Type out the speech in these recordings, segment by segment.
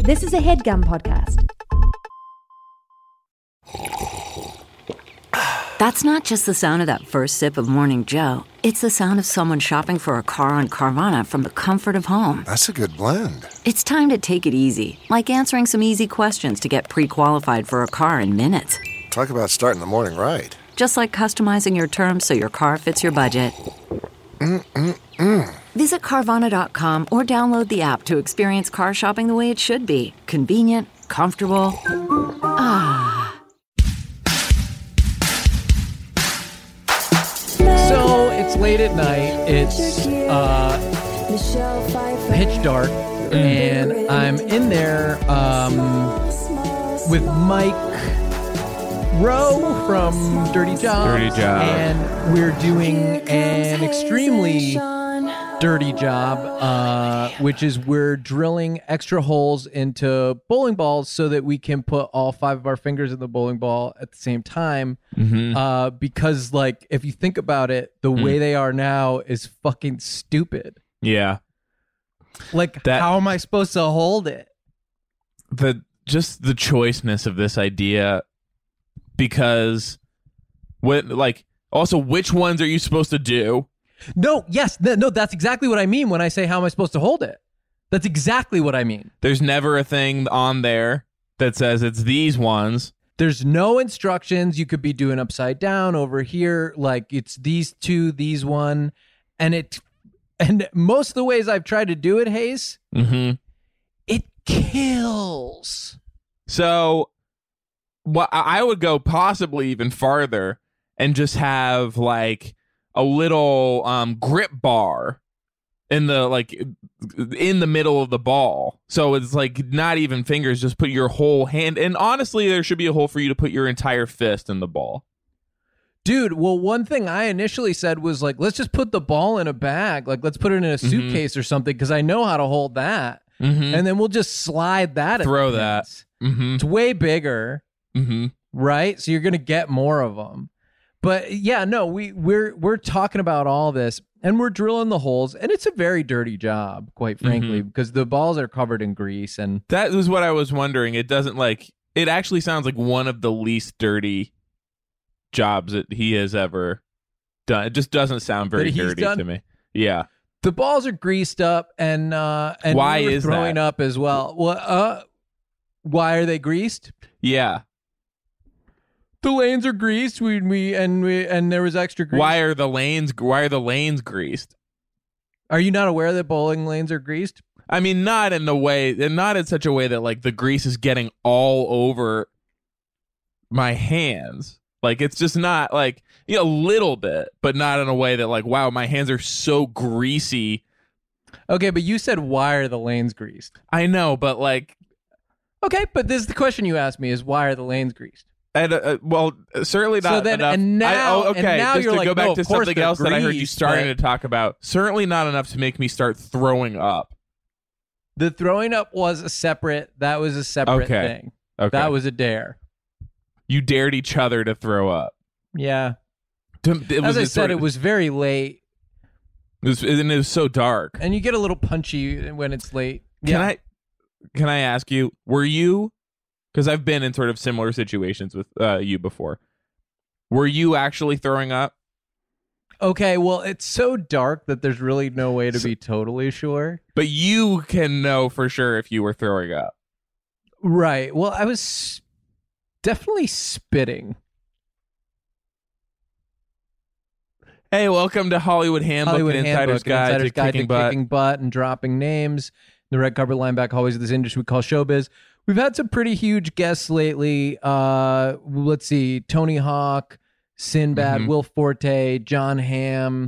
This is a HeadGum podcast. That's not just the sound of that first sip of Morning Joe. It's the sound of someone shopping for a car on Carvana from the comfort of home. That's a good blend. It's time to take it easy, like answering some easy questions to get pre-qualified for a car in minutes. Talk about starting the morning right. Just like customizing your terms so your car fits your budget. Visit Carvana.com or download the app to experience car shopping the way it should be. Convenient, comfortable. So it's late at night. It's pitch dark, and I'm in there with Mike Rowe from Dirty Job. And we're doing an extremely dirty job, which is we're drilling extra holes into bowling balls so that we can put all 5 of our fingers in the bowling ball at the same time. Because, like, if you think about it, the way they are now is fucking stupid. Yeah. Like, how am I supposed to hold it? Just the choiceness of this idea, because also which ones are you supposed to do? No, that's exactly what I mean when I say how am I supposed to hold it. That's exactly what I mean. There's never a thing on there that says it's these ones. There's no instructions. You could be doing upside down over here, like it's these two, these one, and most of the ways I've tried to do it, Hayes, it kills. So, I would go possibly even farther and just have like a little grip bar in the middle of the ball. So it's like not even fingers, just put your whole hand. And honestly, there should be a hole for you to put your entire fist in the ball. Dude, well, one thing I initially said was like, let's just put the ball in a bag. Like, let's put it in a suitcase or something, because I know how to hold that. And then we'll just slide that. Throw that. It's way bigger, right? So you're going to get more of them. But yeah, no, we're talking about all this, and we're drilling the holes, and it's a very dirty job, quite frankly, because the balls are covered in grease. And that was what I was wondering. It doesn't it actually sounds like one of the least dirty jobs that he has ever done. It just doesn't sound very dirty to me. Yeah. The balls are greased up, and why we were is throwing that? up as well. Well, why are they greased? Yeah. The lanes are greased. And there was extra grease. Why are the lanes greased? Are you not aware that bowling lanes are greased? I mean, not in such a way that like the grease is getting all over my hands. Like, it's just not like, a little bit, but not in a way that like, wow, my hands are so greasy. Okay, but you said, why are the lanes greased? I know, but like, okay, but this is the question you asked me: is why are the lanes greased? And well, certainly not. So then, enough. and now, okay. and now just you're to like, go back no, to of course something else that I heard you starting to talk about. Certainly not enough to make me start throwing up. The throwing up was a separate. That was a separate thing. Okay. That was a dare. You dared each other to throw up. Yeah. As I said, it was very late. It was so dark. And you get a little punchy when it's late. Can I ask you, were you, because I've been in sort of similar situations with you before, were you actually throwing up? Okay, well, it's so dark that there's really no way to be totally sure. But you can know for sure if you were throwing up. Right. Well, I was definitely spitting. Hey, welcome to Hollywood Handbook, an Insider's Guide to Kicking Butt and dropping names. The red carpet linebacker hallways of this industry we call showbiz. We've had some pretty huge guests lately. Let's see, Tony Hawk, Sinbad, Will Forte, John Hamm.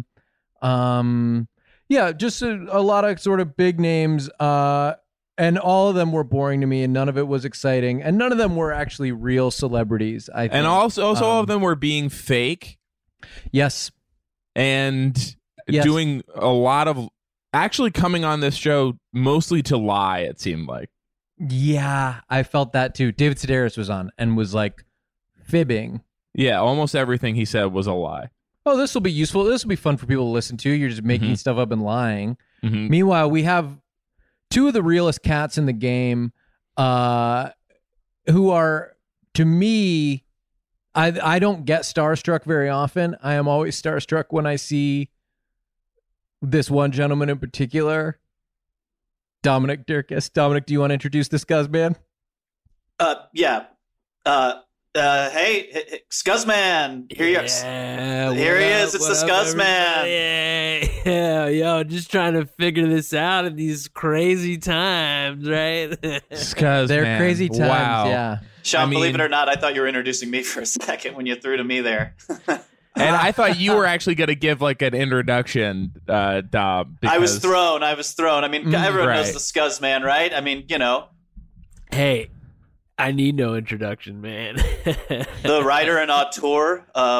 Yeah, just a lot of sort of big names. And all of them were boring to me, and none of it was exciting, and none of them were actually real celebrities. I think. And also all of them were being fake. Yes. And doing a lot of actually coming on this show mostly to lie, it seemed like. Yeah, I felt that too. David Sedaris was on and was like fibbing. Yeah, almost everything he said was a lie. Oh, this will be useful. This will be fun for people to listen to. You're just making stuff up and lying. Meanwhile, we have two of the realest cats in the game. who are, to me, I don't get starstruck very often. I am always starstruck when I see this one gentleman in particular, Dominic Dierkes. Dominic, do you want to introduce this Scuzzman? Yeah. Hey, Scuzzman. Here he is. Here he is. It's the Scuzzman. Yeah, yo, just trying to figure this out in these crazy times, right? Scuzz, They're man. crazy times, Wow. yeah. Sean, believe it or not, I thought you were introducing me for a second when you threw to me there. And I thought you were actually going to give like an introduction, Dom. I was because- thrown. I mean, everyone knows right. the Scuzzman, right? I mean, you know, Hey, I need no introduction, man. the writer and auteur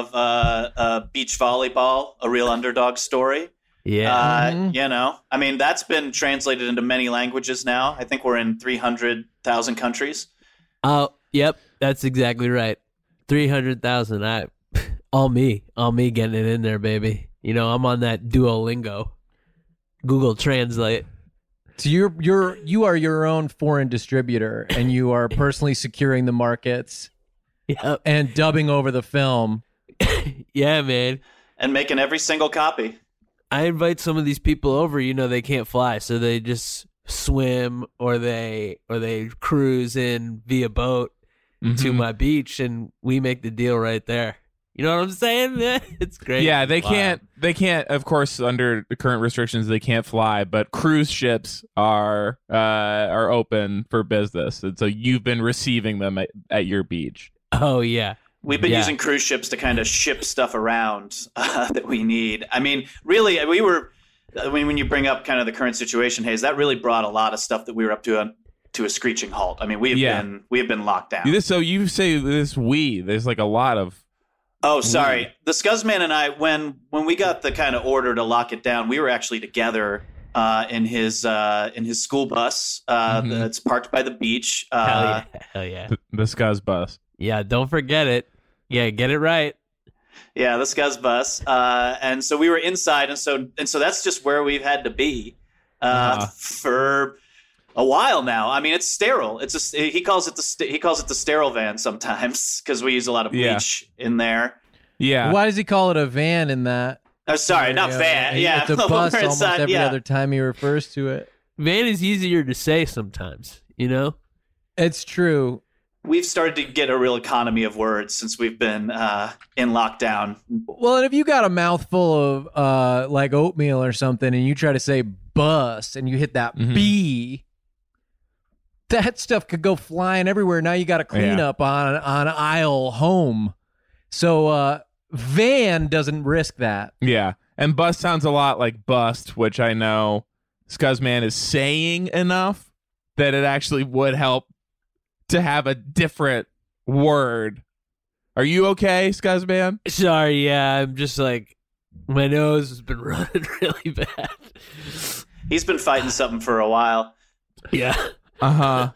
of Beach Volleyball, A Real Underdog Story. Yeah. You know, I mean, that's been translated into many languages now. I think we're in 300,000 countries. Oh, yep, that's exactly right. 300,000. All me getting it in there, baby. You know, I'm on that Duolingo, Google Translate. So you are your own foreign distributor, and you are personally securing the markets Yep. and dubbing over the film. Yeah, man. And making every single copy. I invite some of these people over, you know, they can't fly, so they just swim or they cruise in via boat to my beach, and we make the deal right there. You know what I'm saying? It's great. Yeah, they Wow. can't, of course, under the current restrictions, they can't fly, but cruise ships are open for business. And so you've been receiving them at your beach. Oh yeah. We've been Yeah. using cruise ships to kind of ship stuff around that we need. I mean, really, when you bring up kind of the current situation, Hayes, that really brought a lot of stuff that we were up to a screeching halt. I mean, we have been locked down. So you say this there's like a lot of. Oh, sorry. The Scuzzman and I, when we got the kind of order to lock it down, we were actually together in his school bus that's parked by the beach. Hell yeah. The Scuzz bus. Yeah, don't forget it. Yeah, get it right. Yeah, the Scuzz bus. And so we were inside, and so that's just where we've had to be for a while now. I mean, it's sterile. He calls it the sterile van sometimes because we use a lot of bleach in there. Yeah. Why does he call it a van in that? Oh, sorry, not van. Yeah, It's a when bus we're almost inside, every yeah. other time he refers to it. Van is easier to say sometimes, you know? It's true. We've started to get a real economy of words since we've been in lockdown. Well, and if you got a mouthful of like oatmeal or something and you try to say bus and you hit that B, that stuff could go flying everywhere. Now you got to clean up on aisle home. So van doesn't risk that. Yeah. And bust sounds a lot like bust, which I know Scuzzman is saying enough that it actually would help to have a different word. Are you okay, Scuzzman? Sorry, yeah, I'm just like, my nose has been running really bad. He's been fighting something for a while. Yeah. Uh-huh.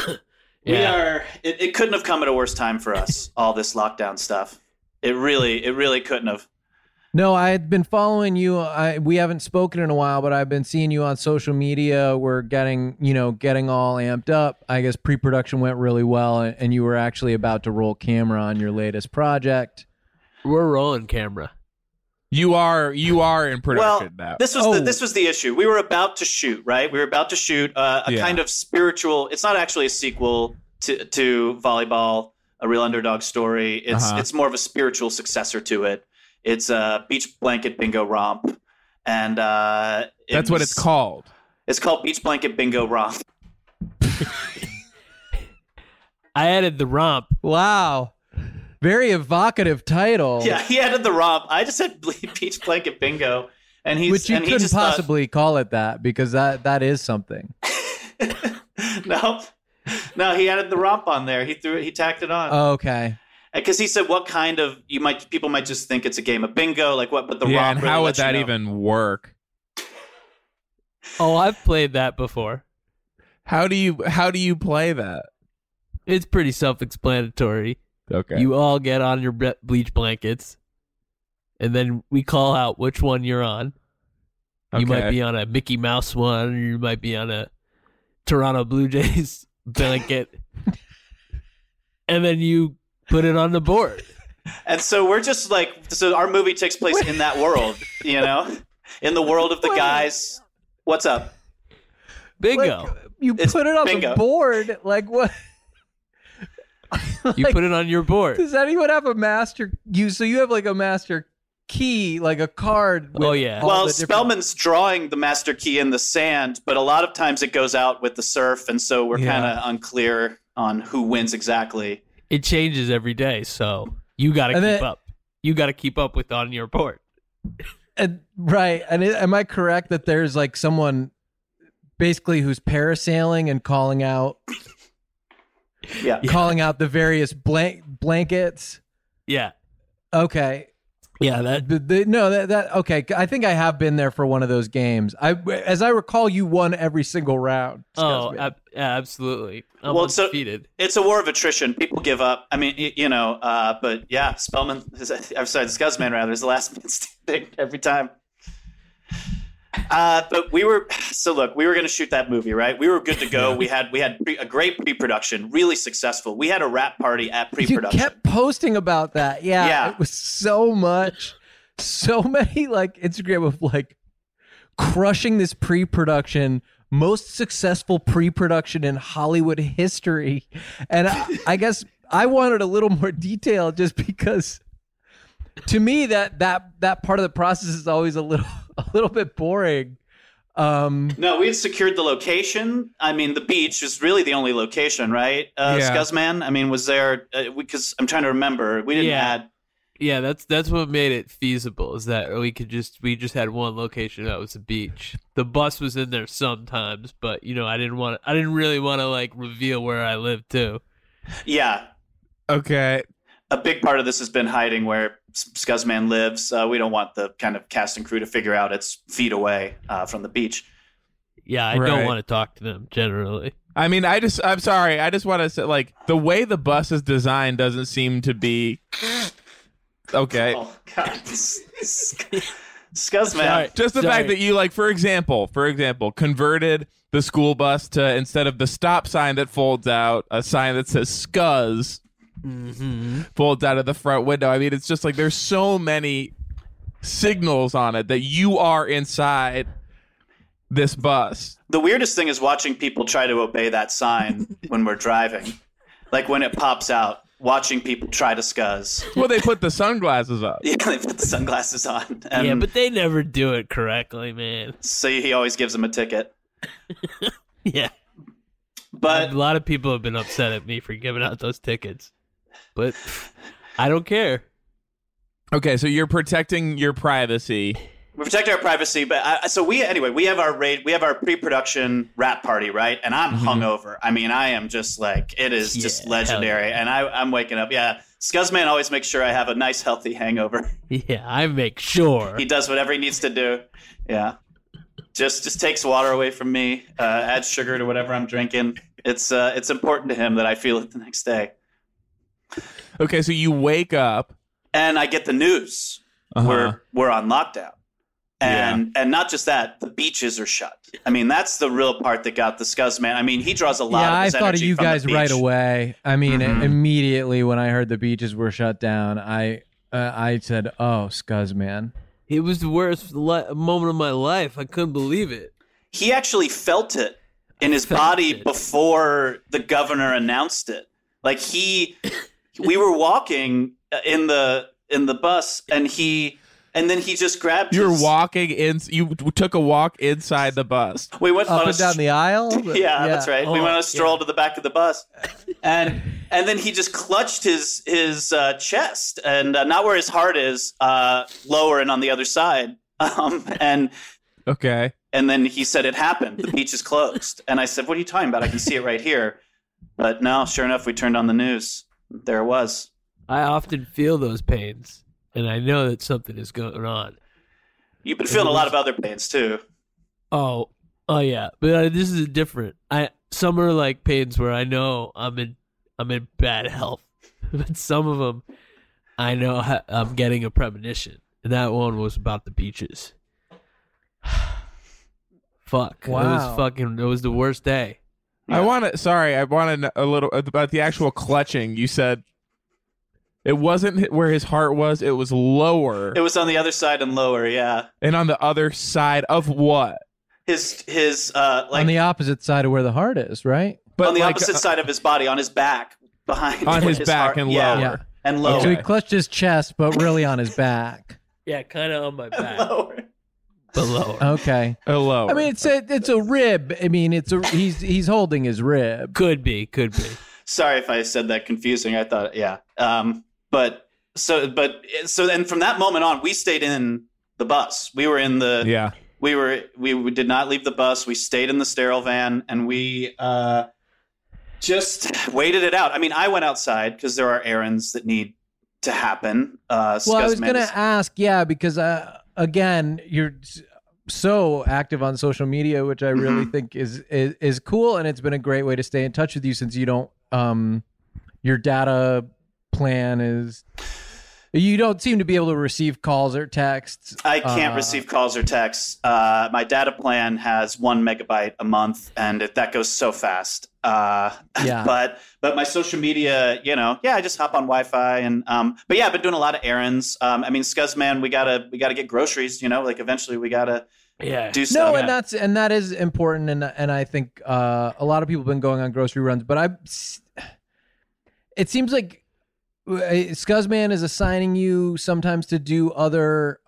It couldn't have come at a worse time for us, all this lockdown stuff. It really couldn't have. No, I've been following you. We haven't spoken in a while, but I've been seeing you on social media. We're getting all amped up. I guess pre-production went really well, and you were actually about to roll camera on your latest project. We're rolling camera. You are in production now. This was the issue. We were about to shoot, right? We were about to shoot a kind of spiritual. It's not actually a sequel to Volleyball, A Real Underdog Story. It's more of a spiritual successor to it. It's a beach blanket bingo romp, and that's what it's called. It's called Beach Blanket Bingo Romp. I added the romp. Wow. Very evocative title. Yeah, he added the romp. I just said Beach Blanket Bingo, and he couldn't possibly call it that because that is something. No, he added the romp on there. He tacked it on. Oh, okay. Because he said, "What kind of people might just think it's a game of bingo, like what?" But the yeah, romp and really how would lets you that know. even work? Oh, I've played that before. How do you play that? It's pretty self-explanatory. Okay. You all get on your bleach blankets, and then we call out which one you're on. You might be on a Mickey Mouse one, or you might be on a Toronto Blue Jays blanket, and then you put it on the board. And so we're just like, so our movie takes place in that world, you know, in the world of the guys. What's up? Bingo. Like, you put it on bingo. the board. Like what? You put it on your board. Does anyone have a master? So you have like a master key, like a card. With Oh, yeah. all Well, the different- Spellman's drawing the master key in the sand, but a lot of times it goes out with the surf, and so we're kind of unclear on who wins exactly. It changes every day, so you got to keep then- up. You got to keep up with on your board. Right. And am I correct that there's like someone basically who's parasailing and calling out the various blankets? Yeah. Okay. Yeah, that Okay. I think I have been there for one of those games. As I recall, you won every single round. absolutely. I'm Well, undefeated. It's a war of attrition. People give up. I mean, you know, but yeah, Spellman, Scuzzman rather, is the last man standing every time. But we were going to shoot that movie, right? We were good to go. We had a great pre-production, really successful. We had a rap party at pre-production. You kept posting about that. Yeah. It was so many like Instagram of like crushing this pre-production, most successful pre-production in Hollywood history. And I guess I wanted a little more detail just because to me that part of the process is always a little bit boring. No, we had secured the location. I mean, the beach is really the only location, right? Scuzzman, I mean, was there, because I'm trying to remember, we didn't add. Yeah, that's what made it feasible, is that we just had one location that was the beach. The bus was in there sometimes, but you know, I didn't really want to like reveal where I lived too. Yeah. Okay. A big part of this has been hiding where Scuzzman lives. We don't want the kind of cast and crew to figure out it's feet away from the beach. Yeah, I don't want to talk to them generally. I mean, I'm sorry. I just want to say, like, the way the bus is designed doesn't seem to be okay. Oh God, Scuzzman. Just the fact that you, like, for example, converted the school bus to, instead of the stop sign that folds out, a sign that says Scuzz. Folds out of the front window. I mean, it's just like there's so many signals on it that you are inside this bus. The weirdest thing is watching people try to obey that sign when we're driving. Like when it pops out, watching people try to scuzz. Well, they put the sunglasses up. Yeah, they put the sunglasses on. Yeah, but they never do it correctly, man. So he always gives them a ticket. Yeah. But a lot of people have been upset at me for giving out those tickets. But I don't care. Okay, so you're protecting your privacy. We're protecting our privacy, but we have our pre-production rap party, right? And I'm hungover. I mean, I am just like, it is just legendary. And I'm waking up. Yeah, Scuzzman always makes sure I have a nice, healthy hangover. Yeah, I make sure. He does whatever he needs to do. Yeah, just takes water away from me, adds sugar to whatever I'm drinking. It's important to him that I feel it the next day. Okay, so you wake up and I get the news. We're on lockdown. And not just that, the beaches are shut. I mean, that's the real part that got the Scuzzman. I mean, he draws a lot of his I thought of energy you from guys the beach. right away. I mean, immediately when I heard the beaches were shut down, I said, "Oh, Scuzzman." It was the worst moment of my life. I couldn't believe it. He actually felt it in his body before the governor announced it. Like we were walking in the bus, and then he just grabbed. You're walking in. You took a walk inside the bus. We went up and down the aisle. Yeah, that's right. We went on a stroll to the back of the bus, and then he just clutched his chest, and not where his heart is, lower and on the other side. Okay. And then he said, "It happened. The beach is closed." And I said, "What are you talking about? I can see it right here." But no, sure enough, we turned on the news. There it was. I often feel those pains, and I know that something is going on. You've been feeling a lot of other pains too. Oh yeah, but this is different. Some are like pains where I know I'm in bad health, but some of them I know I'm getting a premonition, and that one was about the beaches. Fuck! Wow. It was the worst day. I want to know a little about the actual clutching. You said it wasn't where his heart was; it was lower. It was on the other side and lower, yeah. And on the other side of what? His on the opposite side of where the heart is, right? But on the opposite side of his body, on his back, behind on his back heart. and lower. Yeah. And lower. So he clutched his chest, but really on his back. Yeah, kind of on my back. Lower. But lower. Okay. Lower. I mean, it's a rib. I mean, he's holding his rib. Could be. Sorry if I said that confusing. I thought, yeah. But then from that moment on, we stayed in the bus. We were in the we did not leave the bus. We stayed in the sterile van, and we just waited it out. I mean, I went outside because there are errands that need to happen. Well, I was going to ask, because again, you're so active on social media, which I really think is cool, and it's been a great way to stay in touch with you since you don't your data plan is you don't seem to be able to receive calls or texts. I can't receive calls or texts. My data plan has 1 megabyte a month, and that goes so fast. But my social media, I just hop on Wi-Fi and but yeah, I've been doing a lot of errands. I mean, Scuzzman, we gotta get groceries. Like eventually we gotta do stuff. No, and that is important, and I think a lot of people have been going on grocery runs, but it seems like Scuzzman is assigning you sometimes to do other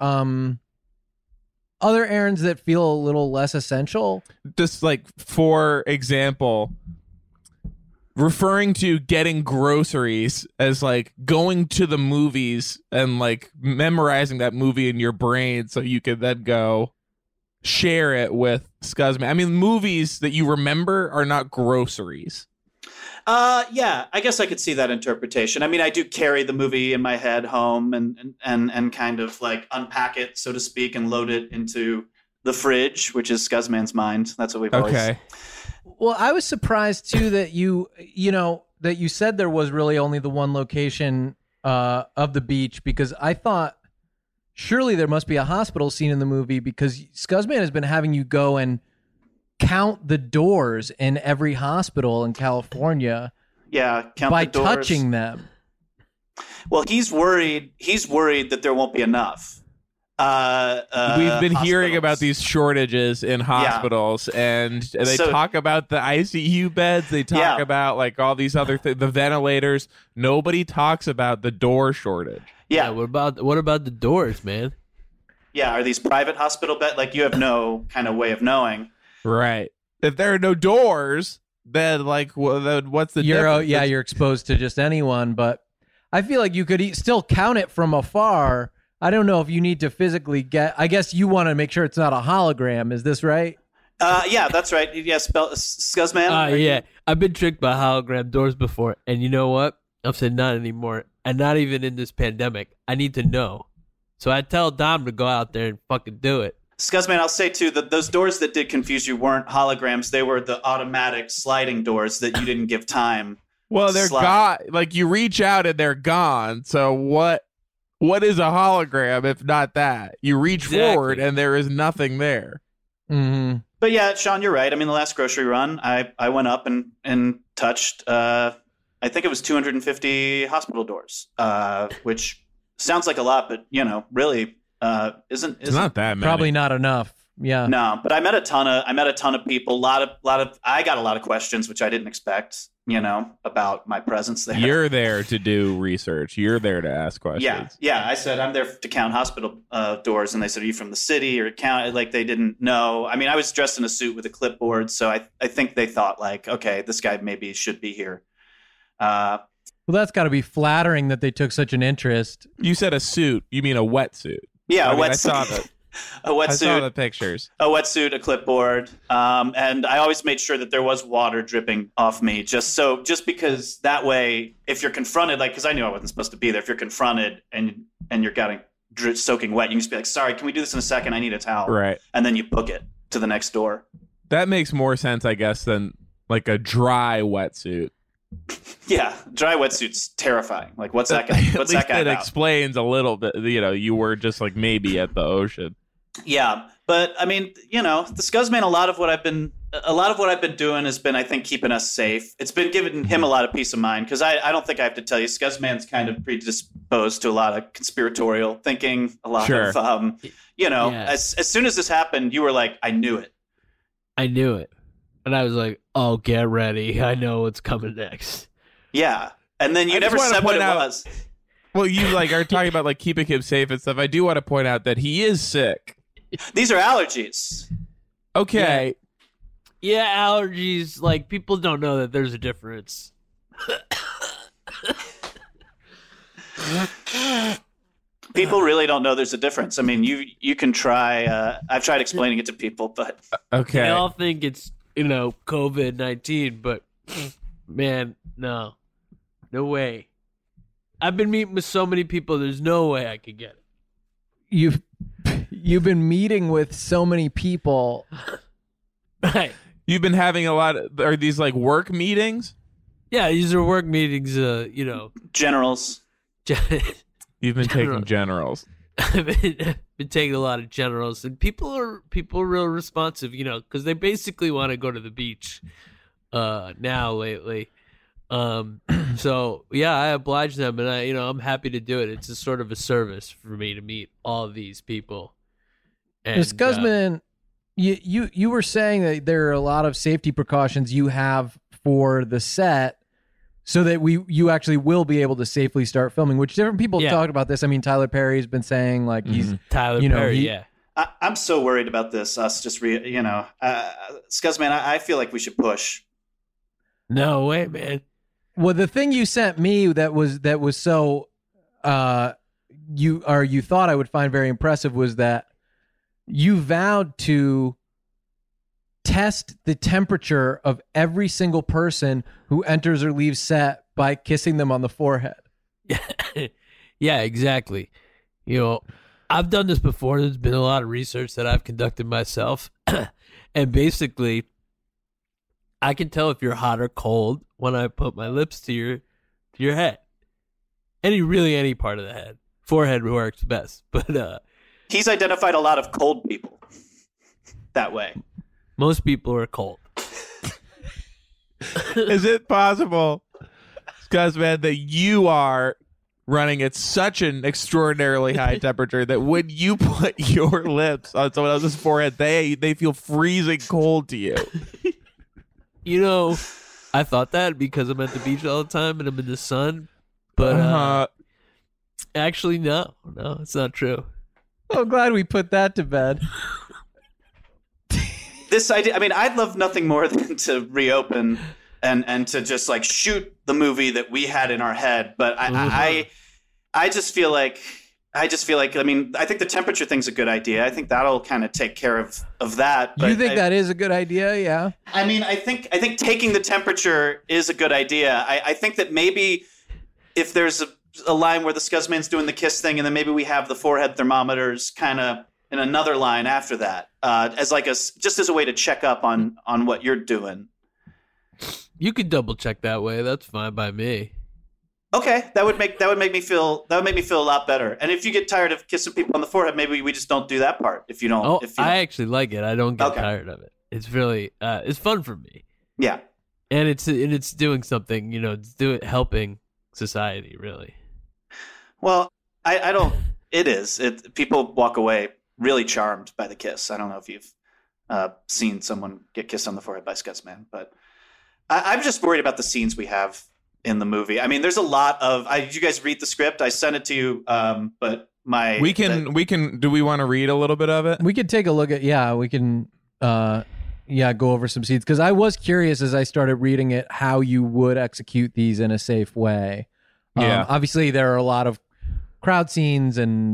errands that feel a little less essential. Just like, for example, referring to getting groceries as like going to the movies and like memorizing that movie in your brain so you can then go share it with Scuzzman. I mean, movies that you remember are not groceries. Yeah, I guess I could see that interpretation. I mean, I do carry the movie in my head home and kind of like unpack it, so to speak, and load it into the fridge, which is Scuzzman's mind. That's what we've always. Okay. Well, I was surprised too that you said there was really only the one location of the beach, because I thought surely there must be a hospital scene in the movie, because Scuzzman has been having you go and count the doors in every hospital in California. Yeah, count by the doors. touching them. Well, he's worried that there won't be enough. We've been hearing about these shortages in hospitals, and they talk about the ICU beds. They talk about like all these other things, the ventilators. Nobody talks about the door shortage. Yeah. What about the doors, man? Yeah. Are these private hospital beds? Like, you have no kind of way of knowing. Right. If there are no doors, then like, what's the difference? You're exposed to just anyone, but I feel like you could still count it from afar. I don't know if you need to physically I guess you want to make sure it's not a hologram. Is this right? Yeah, that's right. Yes, Scuzzman. Yeah, I've been tricked by hologram doors before, and you know what? I've said not anymore, and not even in this pandemic. I need to know, so I tell Dom to go out there and fucking do it. Scuzzman, I'll say too that those doors that did confuse you weren't holograms; they were the automatic sliding doors that you didn't give time. Well, they're gone. Like, you reach out and they're gone. So what is a hologram if not that? You reach forward and there is nothing there. Mm-hmm. But yeah, Sean, you're right. I mean, the last grocery run, I went up and touched, I think it was 250 hospital doors, which sounds like a lot, but really isn't. It's not that many. Probably not enough. Yeah. No, but I met a ton of people. I got a lot of questions, which I didn't expect. About my presence there. You're there to do research. You're there to ask questions. Yeah. I said I'm there to count hospital doors, and they said, "Are you from the city or count?" Like, they didn't know. I mean, I was dressed in a suit with a clipboard, so I think they thought like, okay, this guy maybe should be here. Well, that's got to be flattering that they took such an interest. You said a suit. You mean a wetsuit? Yeah, I saw that. A wetsuit. I saw the pictures. A wetsuit, a clipboard, and I always made sure that there was water dripping off me, just because that way, if you're confronted, like, because I knew I wasn't supposed to be there. If you're confronted and you're getting soaking wet, you can just be like, "Sorry, can we do this in a second? I need a towel." Right. And then you book it to the next door. That makes more sense, I guess, than like a dry wetsuit. Yeah, dry wetsuit's terrifying. Like, what's that guy? What's that guy about? It explains a little bit. You were just like maybe at the ocean. Yeah, but I mean, the Scuzzman, a lot of what I've been a lot of what I've been doing has been, I think, keeping us safe. It's been giving him a lot of peace of mind because I don't think I have to tell you, Scuzzman's kind of predisposed to a lot of conspiratorial thinking, a lot of, as soon as this happened, you were like, I knew it. I knew it. And I was like, oh, get ready. I know what's coming next. Yeah. And then you never said what it was. Well, you are talking about keeping him safe and stuff. I do want to point out that he is sick. These are allergies. Okay. Yeah, allergies. People don't know that there's a difference. People really don't know there's a difference. I mean, you can try. I've tried explaining it to people, but okay. They all think it's COVID-19, but man, no way. I've been meeting with so many people. There's no way I could get it. You've been meeting with so many people. Right. You've been having a lot of, are these work meetings? Yeah, these are work meetings, Generals. You've been taking generals. I've been taking a lot of generals, and people are real responsive, because they basically want to go to the beach now lately. So yeah, I oblige them, and I'm happy to do it. It's a sort of a service for me to meet all of these people. And Scuzzman, you were saying that there are a lot of safety precautions you have for the set so that you actually will be able to safely start filming, which different people have talked about this. I mean, Tyler Perry's been saying he's Tyler Perry, yeah. I'm so worried about this. Us just Scuzzman, I feel like we should push. No way, man. Well, the thing you sent me that was so you thought I would find very impressive was that you vowed to test the temperature of every single person who enters or leaves set by kissing them on the forehead. Yeah, exactly. I've done this before. There's been a lot of research that I've conducted myself. And basically, I can tell if you're hot or cold when I put my lips to your head. Any part of the head. Forehead works best. But he's identified a lot of cold people that way. Most people are cold. Is it possible, Scuzzman, that you are running at such an extraordinarily high temperature that when you put your lips on someone else's forehead, they feel freezing cold to you? I thought that because I'm at the beach all the time and I'm in the sun. But actually, no, it's not true. I'm glad we put that to bed. This idea, I mean, I'd love nothing more than to reopen and to just shoot the movie that we had in our head. But I just feel like, I mean, I think the temperature thing's a good idea. I think that'll kind of take care of that. But you think that is a good idea? Yeah. I mean, I think taking the temperature is a good idea. I think that maybe if there's a line where the Scuzzman's doing the kiss thing, and then maybe we have the forehead thermometers kind of in another line after that, as just as a way to check up on what you're doing. You could double check that way. That's fine by me. Okay, that would make me feel a lot better. And if you get tired of kissing people on the forehead, maybe we just don't do that part. If you don't, I actually like it. I don't get tired of it. It's really it's fun for me. Yeah, and it's doing something. It's helping society really. Well, I don't. It is. People walk away really charmed by the kiss. I don't know if you've seen someone get kissed on the forehead by Scuzzman, but I'm just worried about the scenes we have in the movie. I mean, there's a lot of. Did you guys read the script? I sent it to you, but we can. Do we want to read a little bit of it? We could take a look at. Yeah, we can. Go over some scenes because I was curious as I started reading it how you would execute these in a safe way. Obviously, there are a lot of crowd scenes and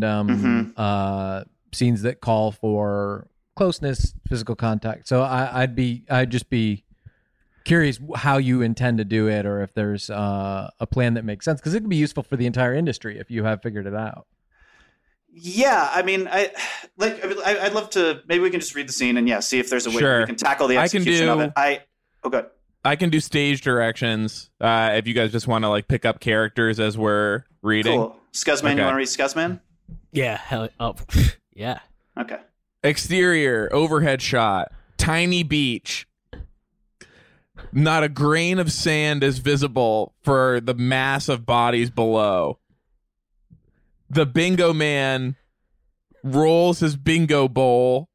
scenes that call for closeness, physical contact. So I'd just be curious how you intend to do it, or if there's a plan that makes sense, because it could be useful for the entire industry if you have figured it out. Yeah, I mean, I'd love to. Maybe we can just read the scene and see if there's a way we can tackle the execution of it. Good. I can do stage directions if you guys just want to pick up characters as we're reading. Cool. Scuzzman, you want to read Scuzzman? Yeah. Yeah. Okay. Exterior overhead shot. Tiny beach. Not a grain of sand is visible for the mass of bodies below. The bingo man rolls his bingo bowl,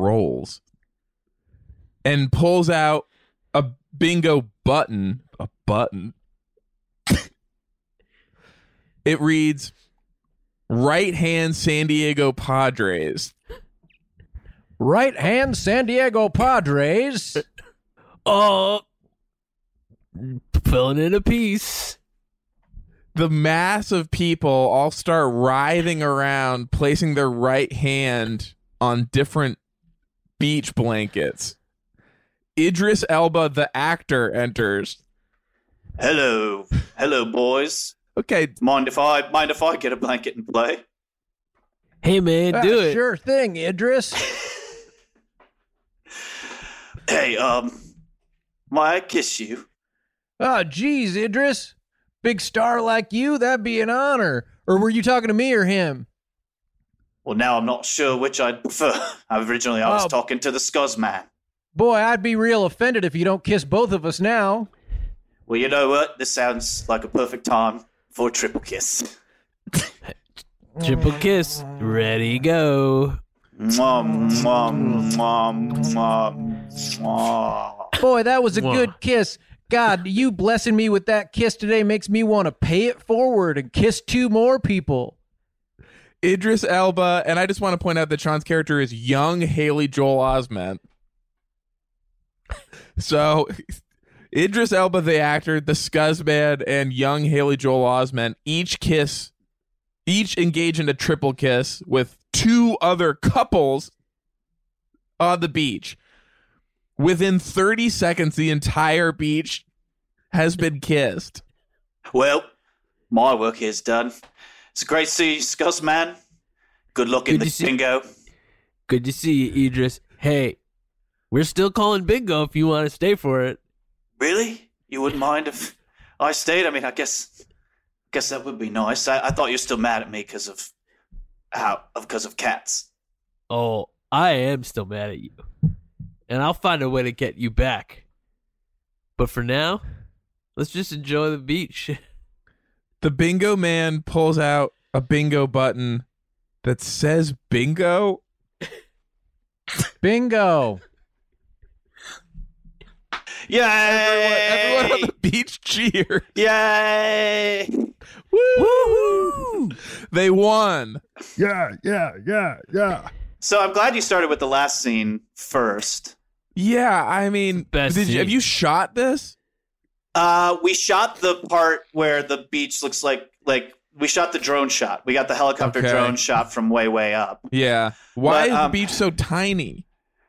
and pulls out a bingo button. A button. It reads, right hand San Diego Padres. Right hand San Diego Padres. Oh, filling in a piece. The mass of people all start writhing around, placing their right hand on different beach blankets. Idris Elba, the actor, enters. Hello, boys. Okay, mind if I get a blanket and play? Hey man, do it. Sure thing, Idris. Hey, might I kiss you? Oh, geez, Idris. Big star like you, that'd be an honor. Or were you talking to me or him? Well, now I'm not sure which I'd prefer. Originally, I was talking to the Scuzz man. Boy, I'd be real offended if you don't kiss both of us now. Well, you know what? This sounds like a perfect time for a triple kiss. Triple kiss. Ready, go. Mwah, mwah, mwah, mwah, mwah. Boy, that was a good kiss. God, you blessing me with that kiss today makes me want to pay it forward and kiss 2 more people. Idris Elba, and I just want to point out that Sean's character is young Haley Joel Osment. So, Idris Elba, the actor, the Scuzzman, and young Haley Joel Osment each engage in a triple kiss with 2 other couples on the beach. Within 30 seconds, the entire beach has been kissed. Well, my work here's done. It's great to see you, Scuzz man. Good luck in the bingo. Good to see you, Idris. Hey, we're still calling bingo if you want to stay for it. Really? You wouldn't mind if I stayed? I mean, I guess that would be nice. I thought you were still mad at me because of cats. Oh, I am still mad at you. And I'll find a way to get you back. But for now, let's just enjoy the beach. The bingo man pulls out a bingo button that says bingo. Bingo. Yay! Everyone on the beach cheered. Yay! Woo! They won. Yeah. So I'm glad you started with the last scene first. Yeah, I mean, have you shot this? We shot the part where the beach looks like we shot the drone shot. We got the helicopter drone shot from way up. Yeah. Why is the beach so tiny?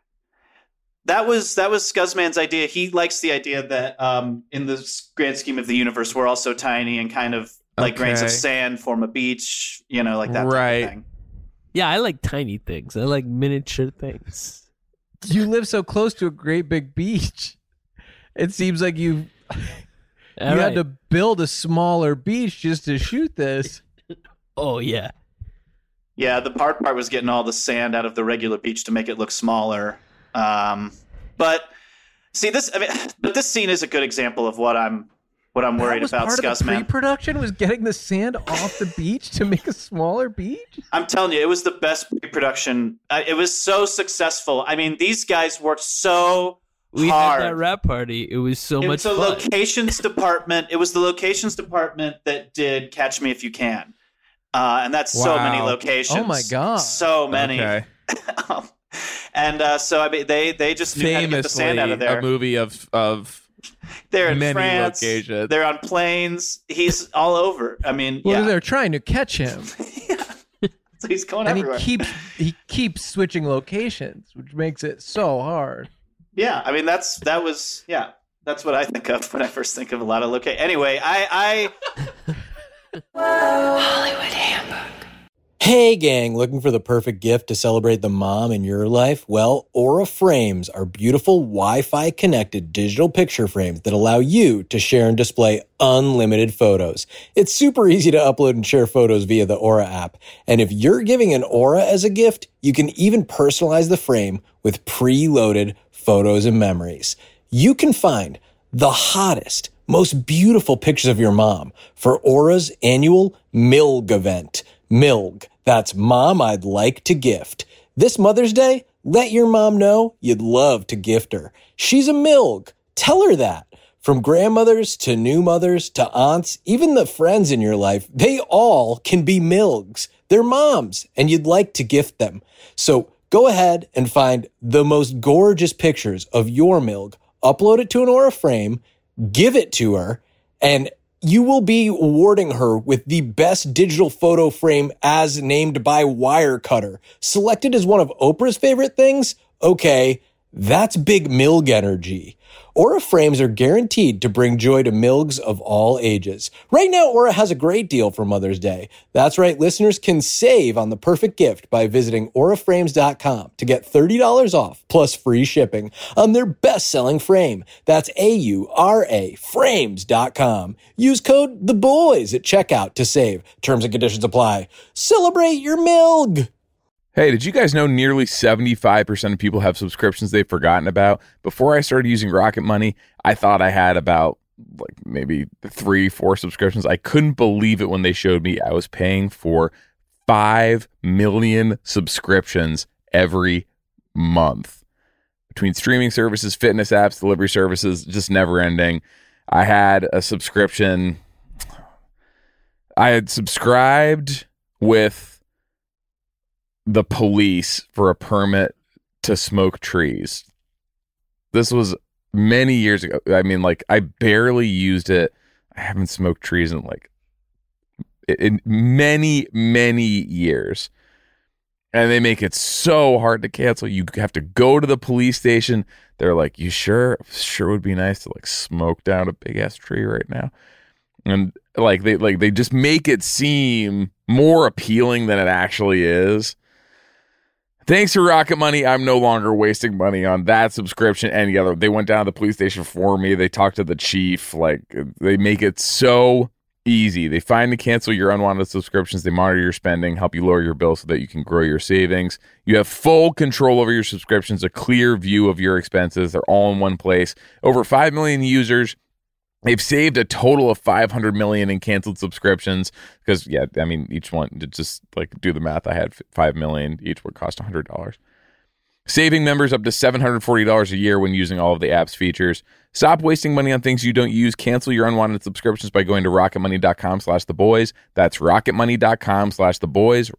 That was Scuzzman's idea. He likes the idea that in the grand scheme of the universe, we're all so tiny and kind of like grains of sand form a beach, like that type of thing. Yeah, I like tiny things. I like miniature things. You live so close to a great big beach. It seems like you had to build a smaller beach just to shoot this. Oh, yeah. Yeah, the hard part was getting all the sand out of the regular beach to make it look smaller. But see, this scene is a good example of what I'm worried about, Scuzzman. Pre-production was getting the sand off the beach to make a smaller beach. I'm telling you, it was the best pre-production. It was so successful. I mean, these guys worked so we hard. had that rap party. It was so much fun. Locations department. It was the locations department that did Catch Me If You Can, and that's so many locations. Oh my god, so many. Okay. And so I mean, they just knew how to get the sand out of there. A movie of they're in many France. Locations. They're on planes. He's all over. I mean, they're trying to catch him. Yeah. So he's going everywhere. And he keeps switching locations, which makes it so hard. Yeah, I mean that's what I think of when I first think of a lot of locations. Anyway, I Hollywood Handbook. Hey gang, looking for the perfect gift to celebrate the mom in your life? Well, Aura Frames are beautiful Wi-Fi connected digital picture frames that allow you to share and display unlimited photos. It's super easy to upload and share photos via the Aura app. And if you're giving an Aura as a gift, you can even personalize the frame with preloaded photos and memories. You can find the hottest, most beautiful pictures of your mom for Aura's annual MILG event. MILG, that's Mom I'd Like to Gift. This Mother's Day, let your mom know you'd love to gift her. She's a MILG. Tell her that. From grandmothers to new mothers to aunts, even the friends in your life, they all can be MILGs. They're moms, and you'd like to gift them. So go ahead and find the most gorgeous pictures of your MILG, upload it to an Aura frame, give it to her, and you will be awarding her with the best digital photo frame as named by Wirecutter. Selected as one of Oprah's favorite things? Okay, that's big MILG energy. Aura frames are guaranteed to bring joy to MILGs of all ages. Right now, Aura has a great deal for Mother's Day. That's right, listeners can save on the perfect gift by visiting auraframes.com to get $30 off plus free shipping on their best-selling frame. That's AURA frames.com. Use code THEBOYS at checkout to save. Terms and conditions apply. Celebrate your MILG! Hey, did you guys know nearly 75% of people have subscriptions they've forgotten about? Before I started using Rocket Money, I thought I had about maybe 3-4 subscriptions. I couldn't believe it when they showed me I was paying for 5 million subscriptions every month. Between streaming services, fitness apps, delivery services, just never ending. I had a subscription. I had subscribed with the police for a permit to smoke trees. This was many years ago. I mean, I barely used it. I haven't smoked trees in many, many years. And they make it so hard to cancel. You have to go to the police station. They're like, you sure? Sure would be nice to smoke down a big ass tree right now. And they just make it seem more appealing than it actually is. Thanks to Rocket Money, I'm no longer wasting money on that subscription, any other. They went down to the police station for me. They talked to the chief. They make it so easy. They find and cancel your unwanted subscriptions. They monitor your spending, help you lower your bill so that you can grow your savings. You have full control over your subscriptions, a clear view of your expenses. They're all in one place. Over 5 million users. They've saved a total of $500 million in canceled subscriptions because, each one, just do the math. I had 5 million. Each would cost $100. Saving members up to $740 a year when using all of the app's features. Stop wasting money on things you don't use. Cancel your unwanted subscriptions by going to rocketmoney.com/theboys. That's rocketmoney.com/theboys.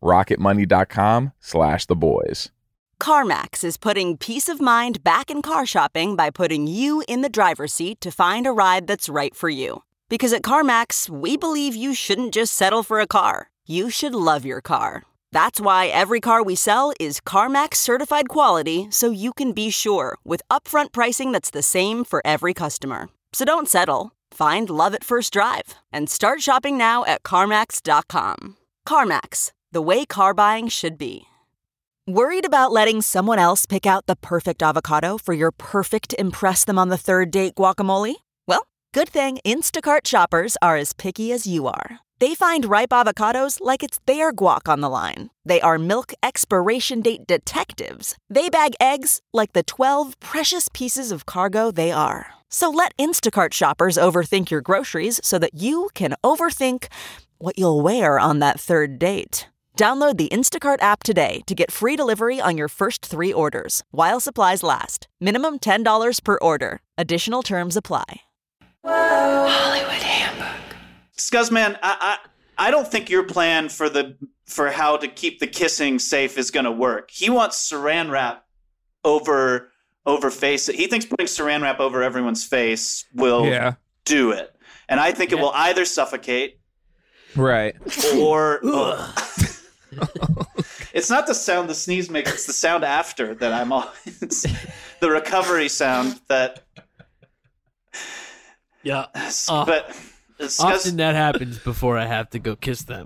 rocketmoney.com/theboys. CarMax is putting peace of mind back in car shopping by putting you in the driver's seat to find a ride that's right for you. Because at CarMax, we believe you shouldn't just settle for a car. You should love your car. That's why every car we sell is CarMax certified quality, so you can be sure with upfront pricing that's the same for every customer. So don't settle. Find love at first drive and start shopping now at CarMax.com. CarMax, the way car buying should be. Worried about letting someone else pick out the perfect avocado for your perfect impress them on the third date guacamole? Well, good thing Instacart shoppers are as picky as you are. They find ripe avocados like it's their guac on the line. They are milk expiration date detectives. They bag eggs like the 12 precious pieces of cargo they are. So let Instacart shoppers overthink your groceries so that you can overthink what you'll wear on that third date. Download the Instacart app today to get free delivery on your first 3 orders, while supplies last. Minimum $10 per order. Additional terms apply. Hollywood Handbook. Scuzzman, I don't think your plan for how to keep the kissing safe is going to work. He wants saran wrap over face. He thinks putting saran wrap over everyone's face will do it. And I think it will either suffocate, right, or it's not the sound the sneeze makes, it's the sound after that I'm always the recovery sound that but often that happens before I have to go kiss them.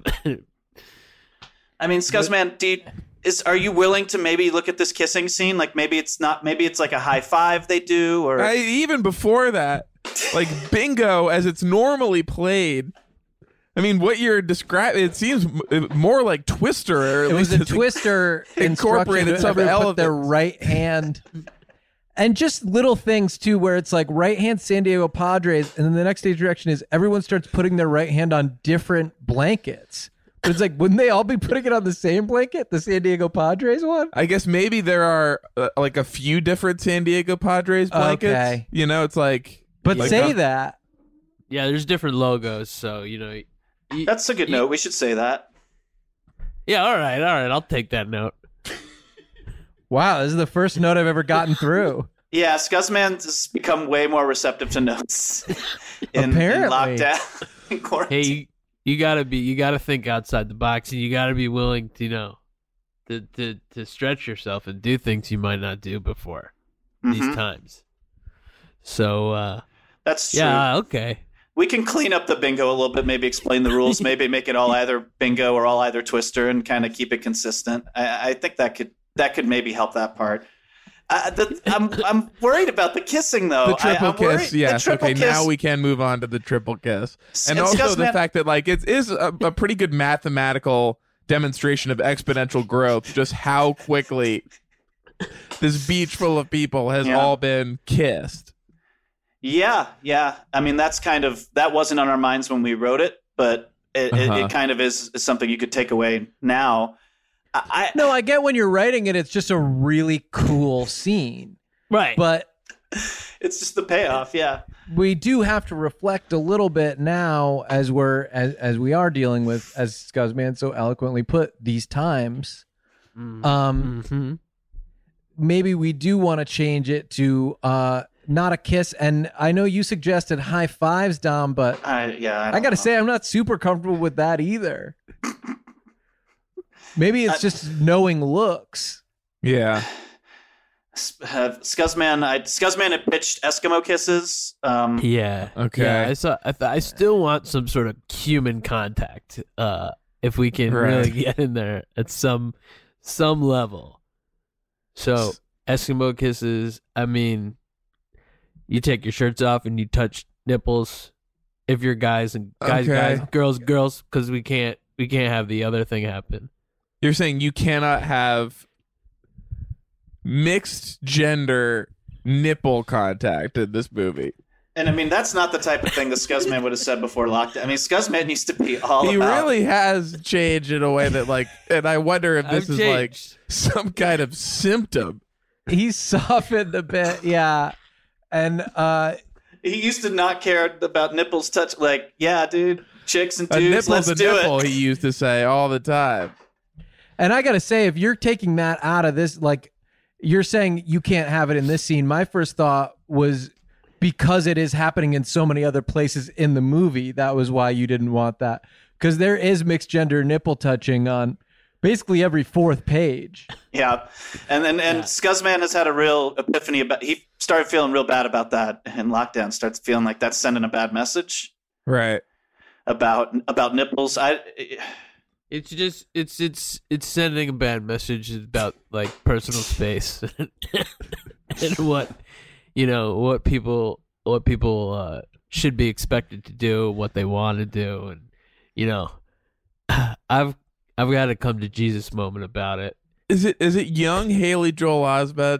I mean, Scuzzman, are you willing to maybe look at this kissing scene? Maybe it's like a high five they do, or even before that, bingo as it's normally played. I mean, what you're describing, it seems more like Twister. Or it was a Twister incorporated some element. Put their right hand And just little things too, where it's like right hand San Diego Padres, and then the next stage reaction is everyone starts putting their right hand on different blankets. But it's like, wouldn't they all be putting it on the same blanket, the San Diego Padres one? I guess maybe there are like a few different San Diego Padres blankets. Okay. You know, it's like, but like say that. Yeah, there's different logos, so you know. That's a good note. We should say that. Yeah, all right. I'll take that note. Wow, this is the first note I've ever gotten through. Yeah, Scuzzman has become way more receptive to notes in lockdown and quarantine. Hey, you gotta think outside the box, and you gotta be willing to, you know, to stretch yourself and do things you might not do before these times. So that's true. Yeah, okay. We can clean up the bingo a little bit, maybe explain the rules, maybe make it all either bingo or all either twister, and kind of keep it consistent. I think that could maybe help that part. I'm worried about the kissing though. The triple kiss, yes. Okay, now we can move on to the triple kiss, and also the fact that like it is a pretty good mathematical demonstration of exponential growth. Just how quickly this beach full of people has all been kissed. Yeah. I mean, that wasn't on our minds when we wrote it, but it kind of is something you could take away now. No, I get when you're writing it, it's just a really cool scene. Right. But it's just the payoff, yeah. We do have to reflect a little bit now as we are dealing with, as Scuzzman so eloquently put, these times. Maybe we do want to change it to not a kiss. And I know you suggested high fives, Dom, but I got to say I'm not super comfortable with that either. Maybe it's just knowing looks. Yeah. Scuzzman had pitched Eskimo kisses. Yeah. Okay. Yeah, I still want some sort of human contact. If we can really get in there at some level. So Eskimo kisses. I mean, you take your shirts off and you touch nipples. If you're guys and guys, girls, because we can't have the other thing happen. You're saying you cannot have mixed gender nipple contact in this movie. And I mean, that's not the type of thing that Scuzzman would have said before lockdown. I mean, Scuzzman used to be all He about... really has changed in a way that like, and I wonder if this is like some kind of symptom. He's softened a bit, yeah. And he used to not care about nipples touch. Like, yeah, dude, chicks and dudes, let's do nipple, it. He used to say all the time. And I got to say, if you're taking that out of this, like you're saying you can't have it in this scene, my first thought was because it is happening in so many other places in the movie, that was why you didn't want that. Because there is mixed gender nipple touching on basically every fourth page. Yeah. And Scuzzman has had a real epiphany he started feeling real bad about that in lockdown, starts feeling like that's sending a bad message. Right. About nipples. It's just it's sending a bad message about like personal space and what people should be expected to do, what they want to do, and I've got to come to Jesus moment about it. Is it young Haley Joel Osment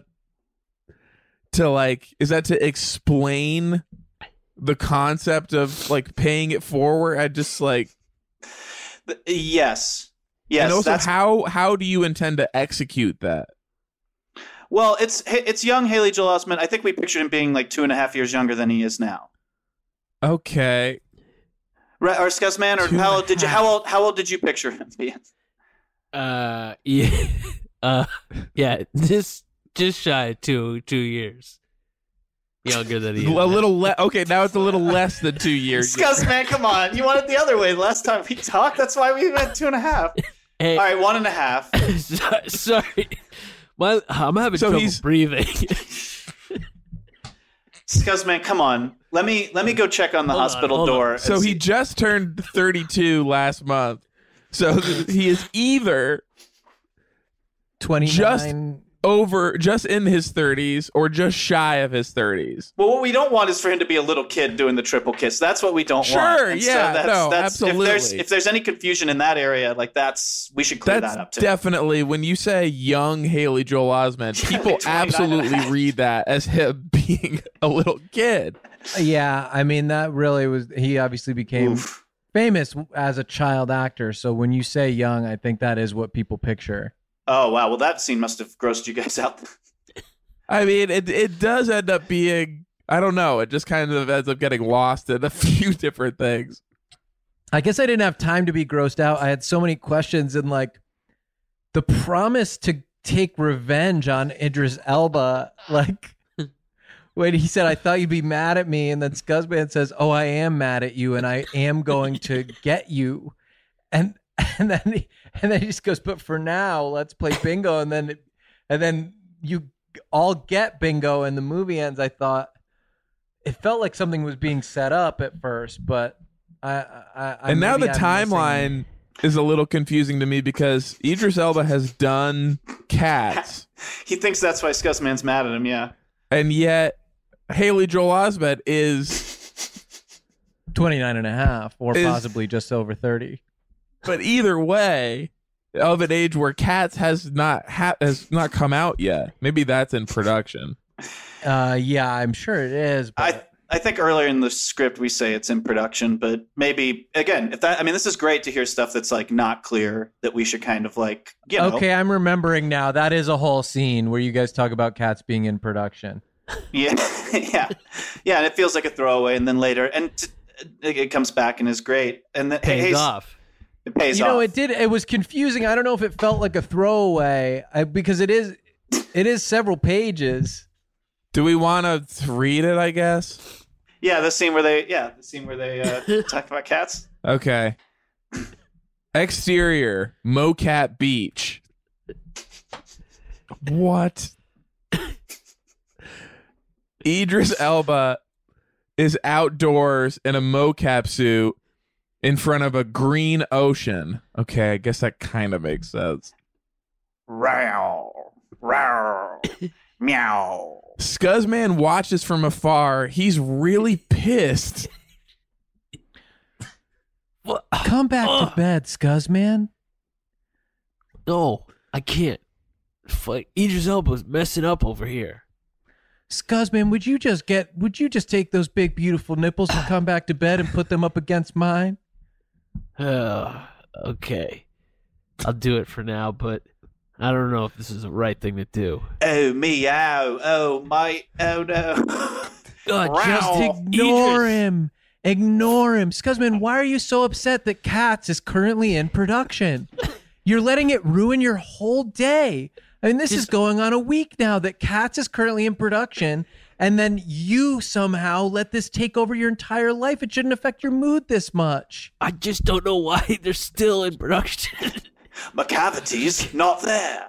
to explain the concept of like paying it forward? I just like. Yes. And also, how do you intend to execute that? Well, it's young Haley Joel Osment. I think we pictured him being like 2.5 years younger than he is now. Okay. Right, or Scuzzman, or how old did you picture him being? Just shy of 2 years. Younger than he is. A little okay, now it's a little less than 2 years. Scuzzman, come on. You want it the other way. Last time we talked, that's why we went 2.5. Hey, all right, 1.5. Sorry. I'm having trouble breathing. Scuzzman, come on. Let me go check on the hospital door. So he just turned 32 last month. So he is either 29 just in his 30s or just shy of his 30s. Well, what we don't want is for him to be a little kid doing the triple kiss. That's what we don't want. Sure, yeah, that's absolutely. If there's any confusion in that area, like we should clear that up too. Definitely, when you say young Haley Joel Osment, people absolutely read that as him being a little kid. Yeah, I mean, that really was, he obviously became famous as a child actor. So when you say young, I think that is what people picture. Oh, wow. Well, that scene must have grossed you guys out. I mean, it does end up being, I don't know, it just kind of ends up getting lost in a few different things. I guess I didn't have time to be grossed out. I had so many questions, and like the promise to take revenge on Idris Elba, like when he said, I thought you'd be mad at me, and then Scuzzman says, oh, I am mad at you, and I am going to get you. And then he just goes, but for now, let's play bingo. And then you all get bingo, and the movie ends. I thought it felt like something was being set up at first, but and now the timeline is a little confusing to me because Idris Elba has done Cats. He thinks that's why Scuzzman's mad at him, yeah. And yet Haley Joel Osment is 29 and a half, or possibly just over 30. But either way, of an age where Cats has not come out yet. Maybe that's in production. Yeah, I'm sure it is. But I think earlier in the script we say it's in production, but maybe again, this is great to hear stuff that's like not clear that we should kind of like, you know. Okay, I'm remembering now. That is a whole scene where you guys talk about Cats being in production. Yeah, yeah, and it feels like a throwaway, and then later, and it comes back and is great, and then pays off. It pays off. You know, it did. It was confusing. I don't know if it felt like a throwaway because it is several pages. Do we want to read it? I guess. Yeah, the scene where they talk about cats. Okay. Exterior, Mocat Beach. What? Idris Elba is outdoors in a mocap suit in front of a green ocean. Okay, I guess that kind of makes sense. Row, row, meow. Scuzzman watches from afar. He's really pissed. Come back to bed, Scuzzman. No, I can't. Idris Elba's messing up over here. Scuzzman, would you just take those big beautiful nipples and come back to bed and put them up against mine? Okay. I'll do it for now, but I don't know if this is the right thing to do. Oh, meow. Oh, my. Oh, no. Just ignore him. Ignore him. Scuzzman, why are you so upset that Cats is currently in production? You're letting it ruin your whole day. I mean, this is going on a week now that Cats is currently in production, and then you somehow let this take over your entire life. It shouldn't affect your mood this much. I just don't know why they're still in production. My cavity's not there.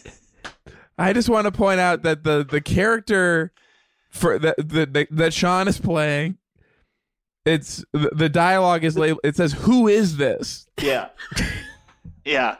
I just want to point out that the character for that Sean is playing, it's the dialogue is labeled. It says, "Who is this?" Yeah, yeah.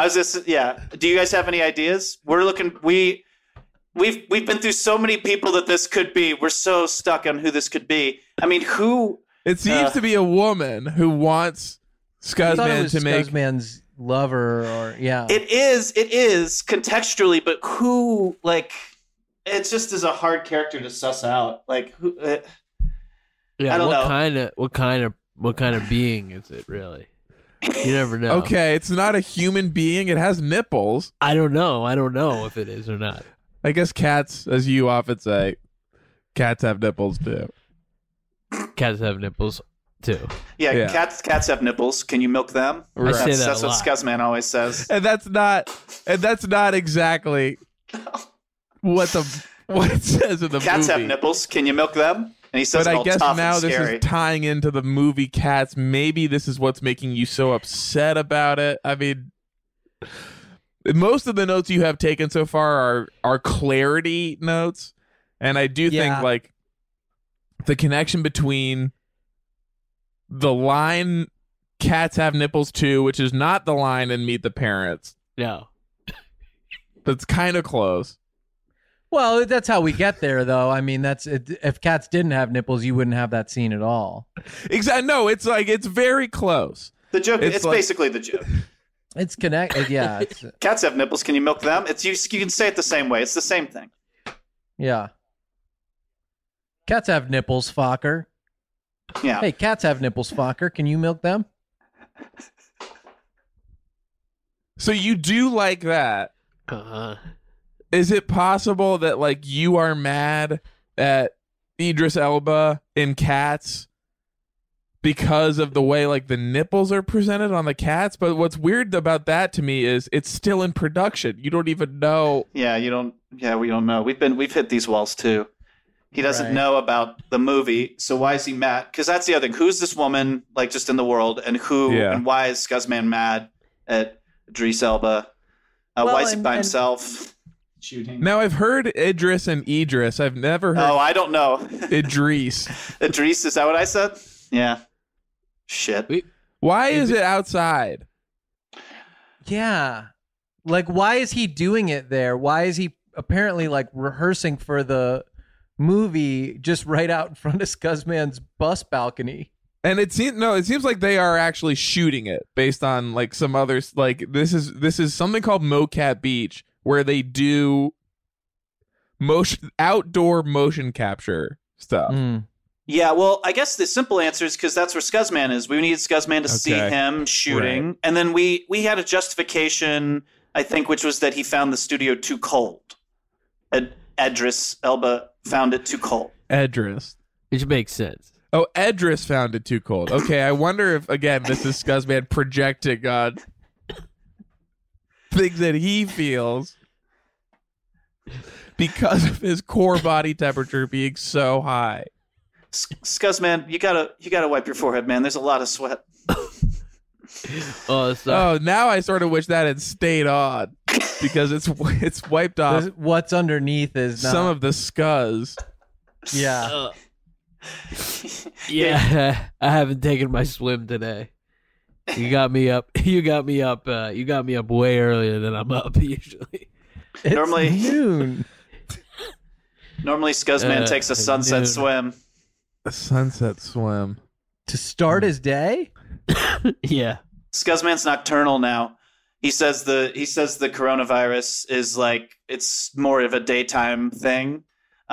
Do you guys have any ideas? We're looking. We've been through so many people that this could be. We're so stuck on who this could be. I mean, who? It seems to be a woman who wants Scuzzman to make Scuzzman's lover, or yeah. It is contextually, but who? Like, it just is a hard character to suss out. Like, who? Yeah, I don't know. What kind of being is it really? You never know. Okay, it's not a human being. It has nipples. I don't know if it is or not. I guess cats, as you often say, cats have nipples too. Cats have nipples too. Yeah. Cats have nipples. Can you milk them? Right. I say That's what Scuzzman always says. And that's not exactly what it says in the movie. Cats have nipples. Can you milk them? And he says, but it I all guess tough now and this scary. is tying into the movie Cats. Maybe this is what's making you so upset about it. I mean, most of the notes you have taken so far are clarity notes, and I do think like the connection between the line "Cats have nipples too," which is not the line in Meet the Parents. No, That's kind of close. Well, that's how we get there, though. I mean, that's if cats didn't have nipples, you wouldn't have that scene at all. Exactly. No, it's like it's very close. The joke. It's like, basically the joke. It's connected. Yeah. Cats have nipples. Can you milk them? It's you can say it the same way. It's the same thing. Yeah. Cats have nipples, Fokker. Yeah. Hey, cats have nipples, Fokker. Can you milk them? So you do like that? Uh-huh. Is it possible that like you are mad at Idris Elba in Cats because of the way like the nipples are presented on the cats? But what's weird about that to me is it's still in production. You don't even know. Yeah, you don't. Yeah, we don't know. We've hit these walls too. He doesn't know about the movie, so why is he mad? Because that's the other thing. Who's this woman like just in the world, and and why is Scuzzman mad at Idris Elba? Why is he by himself? Shooting. Now I've heard Idris and Idris. I've never heard. Oh, I don't know. Idris. Idris, is that what I said? Yeah. Shit. Why is it outside? Yeah. Like, why is he doing it there? Why is he apparently like rehearsing for the movie just right out in front of Scuzzman's bus balcony? And it seems like they are actually shooting it based on like some others. Like this is something called Mocap Beach, where they do outdoor motion capture stuff. Yeah, well, I guess the simple answer is because that's where Scuzzman is. We need Scuzzman to see him shooting. Right. And then we had a justification, I think, which was that he found the studio too cold. Idris Elba found it too cold. Idris. Which makes sense. Oh, Idris found it too cold. Okay, I wonder if, again, this is Scuzzman projecting on things that he feels because of his core body temperature being so high. Scuzzman, you gotta wipe your forehead, man. There's a lot of sweat. Oh, now I sort of wish that had stayed on because it's wiped off. What's underneath is some of the scuzz. Yeah. Yeah, I haven't taken my swim today. You got me up. You got me up way earlier than I'm up usually. It's normally noon. Normally, Scuzzman takes a sunset swim. A sunset swim to start his day. Yeah, Scuzzman's nocturnal now. He says the coronavirus is like it's more of a daytime thing.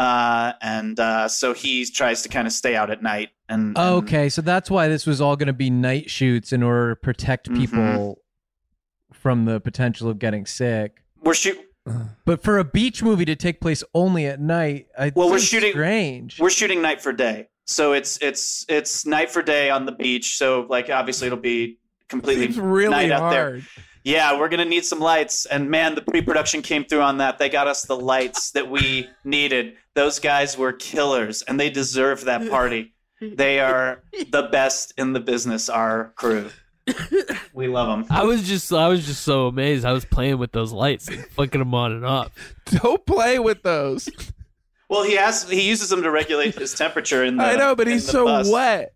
So he tries to kind of stay out at night. And okay, so that's why this was all going to be night shoots in order to protect people from the potential of getting sick. But for a beach movie to take place only at night, we're shooting strange. We're shooting night for day, so it's night for day on the beach. So like obviously it'll be completely really night hard. Out there. Yeah, we're going to need some lights. And man, the pre-production came through on that. They got us the lights that we needed. Those guys were killers, and they deserve that party. They are the best in the business, our crew. We love them. I was just so amazed. I was playing with those lights and flicking them on and off. Don't play with those. Well, he uses them to regulate his temperature in the I know, but he's so bus. wet.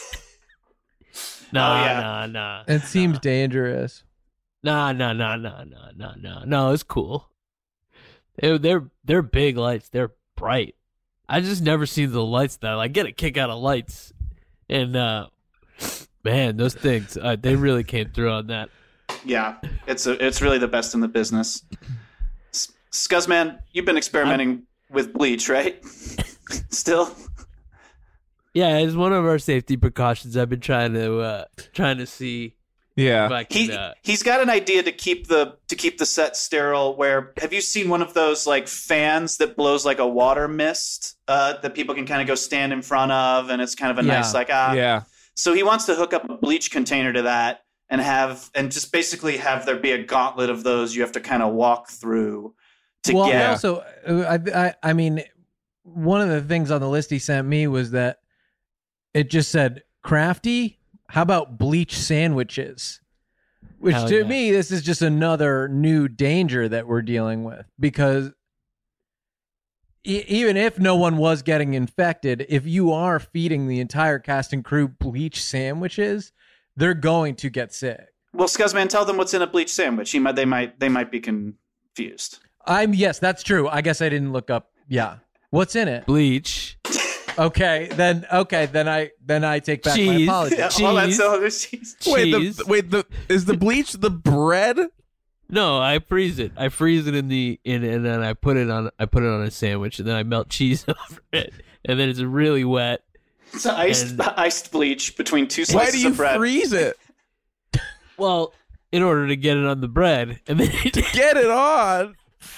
Nah. It seems dangerous. Nah. No, it's cool. They're big lights. They're bright. I just never seen the lights that I get a kick out of lights. And man, those things they really came through on that. Yeah, it's really the best in the business. Scuzzman, you've been experimenting with bleach, right? Still. Yeah, it's one of our safety precautions. I've been trying to see. Yeah, he's got an idea to keep the set sterile. Where have you seen one of those like fans that blows like a water mist that people can kind of go stand in front of, and it's kind of a nice yeah. So he wants to hook up a bleach container to that and just basically have there be a gauntlet of those you have to kind of walk through to get. Well, also, I mean, one of the things on the list he sent me was that it just said crafty. How about bleach sandwiches? Which to me, this is just another new danger that we're dealing with because even if no one was getting infected, if you are feeding the entire cast and crew bleach sandwiches, they're going to get sick. Well, Scuzzman, tell them what's in a bleach sandwich. They might be confused. Yes, that's true. I guess I didn't look up. Yeah. What's in it? Bleach. Okay, then I take back my apology. Yeah, all that other cheese. Cheese. Is the bleach the bread? No, I freeze it. I freeze it and then I put it on a sandwich, and then I melt cheese over it, and then it's really wet. It's iced bleach between two slices of bread. Why do you freeze it? Well, in order to get it on the bread, and then Get it on.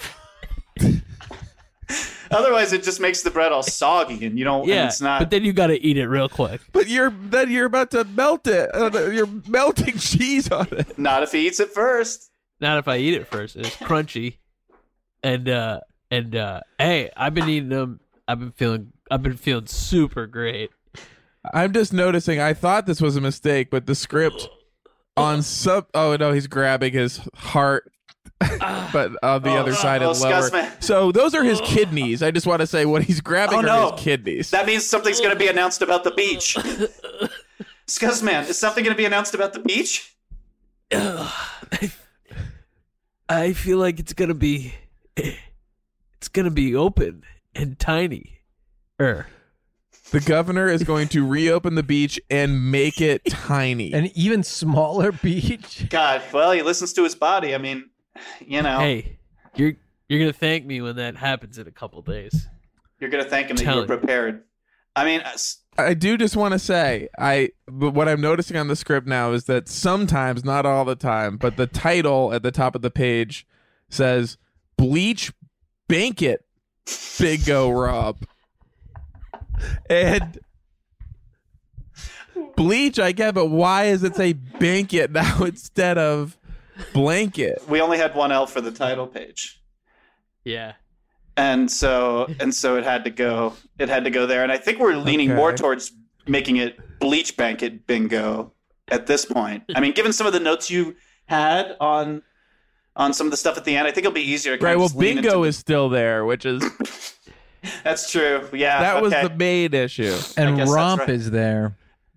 Otherwise, it just makes the bread all soggy, and you don't. yeah, and it's not. but then you got to eat it real quick. But you're about to melt it. You're melting cheese on it. Not if he eats it first. Not if I eat it first. It's crunchy, and hey, I've been eating them. I've been feeling super great. I'm just noticing. I thought this was a mistake, but the script on oh no, he's grabbing his heart. But on the other side is lower. So those are his kidneys. I just want to say what he's grabbing are his kidneys. That means something's going to be announced about the beach. Scuzzman, is something going to be announced about the beach? I feel like it's gonna be open and tiny. The governor is going to reopen the beach and make it tiny. An even smaller beach. God, well, he listens to his body. I mean, you know. Hey, you're gonna thank me when that happens in a couple days. You're gonna thank him that you were prepared. I mean, I do just want to say, but what I'm noticing on the script now is that sometimes, not all the time, but the title at the top of the page says "Bleach Banquet Bingo Rob," and bleach I get, but why does it say banquet now instead of blanket? We only had one L for the title page. Yeah. And so it had to go there. And I think we're leaning more towards making it Bleach Banquet Bingo at this point. I mean, given some of the notes you had on some of the stuff at the end, I think it'll be easier to right, well, bingo is still there, which is that's true. Yeah. That was the main issue. And romp is there.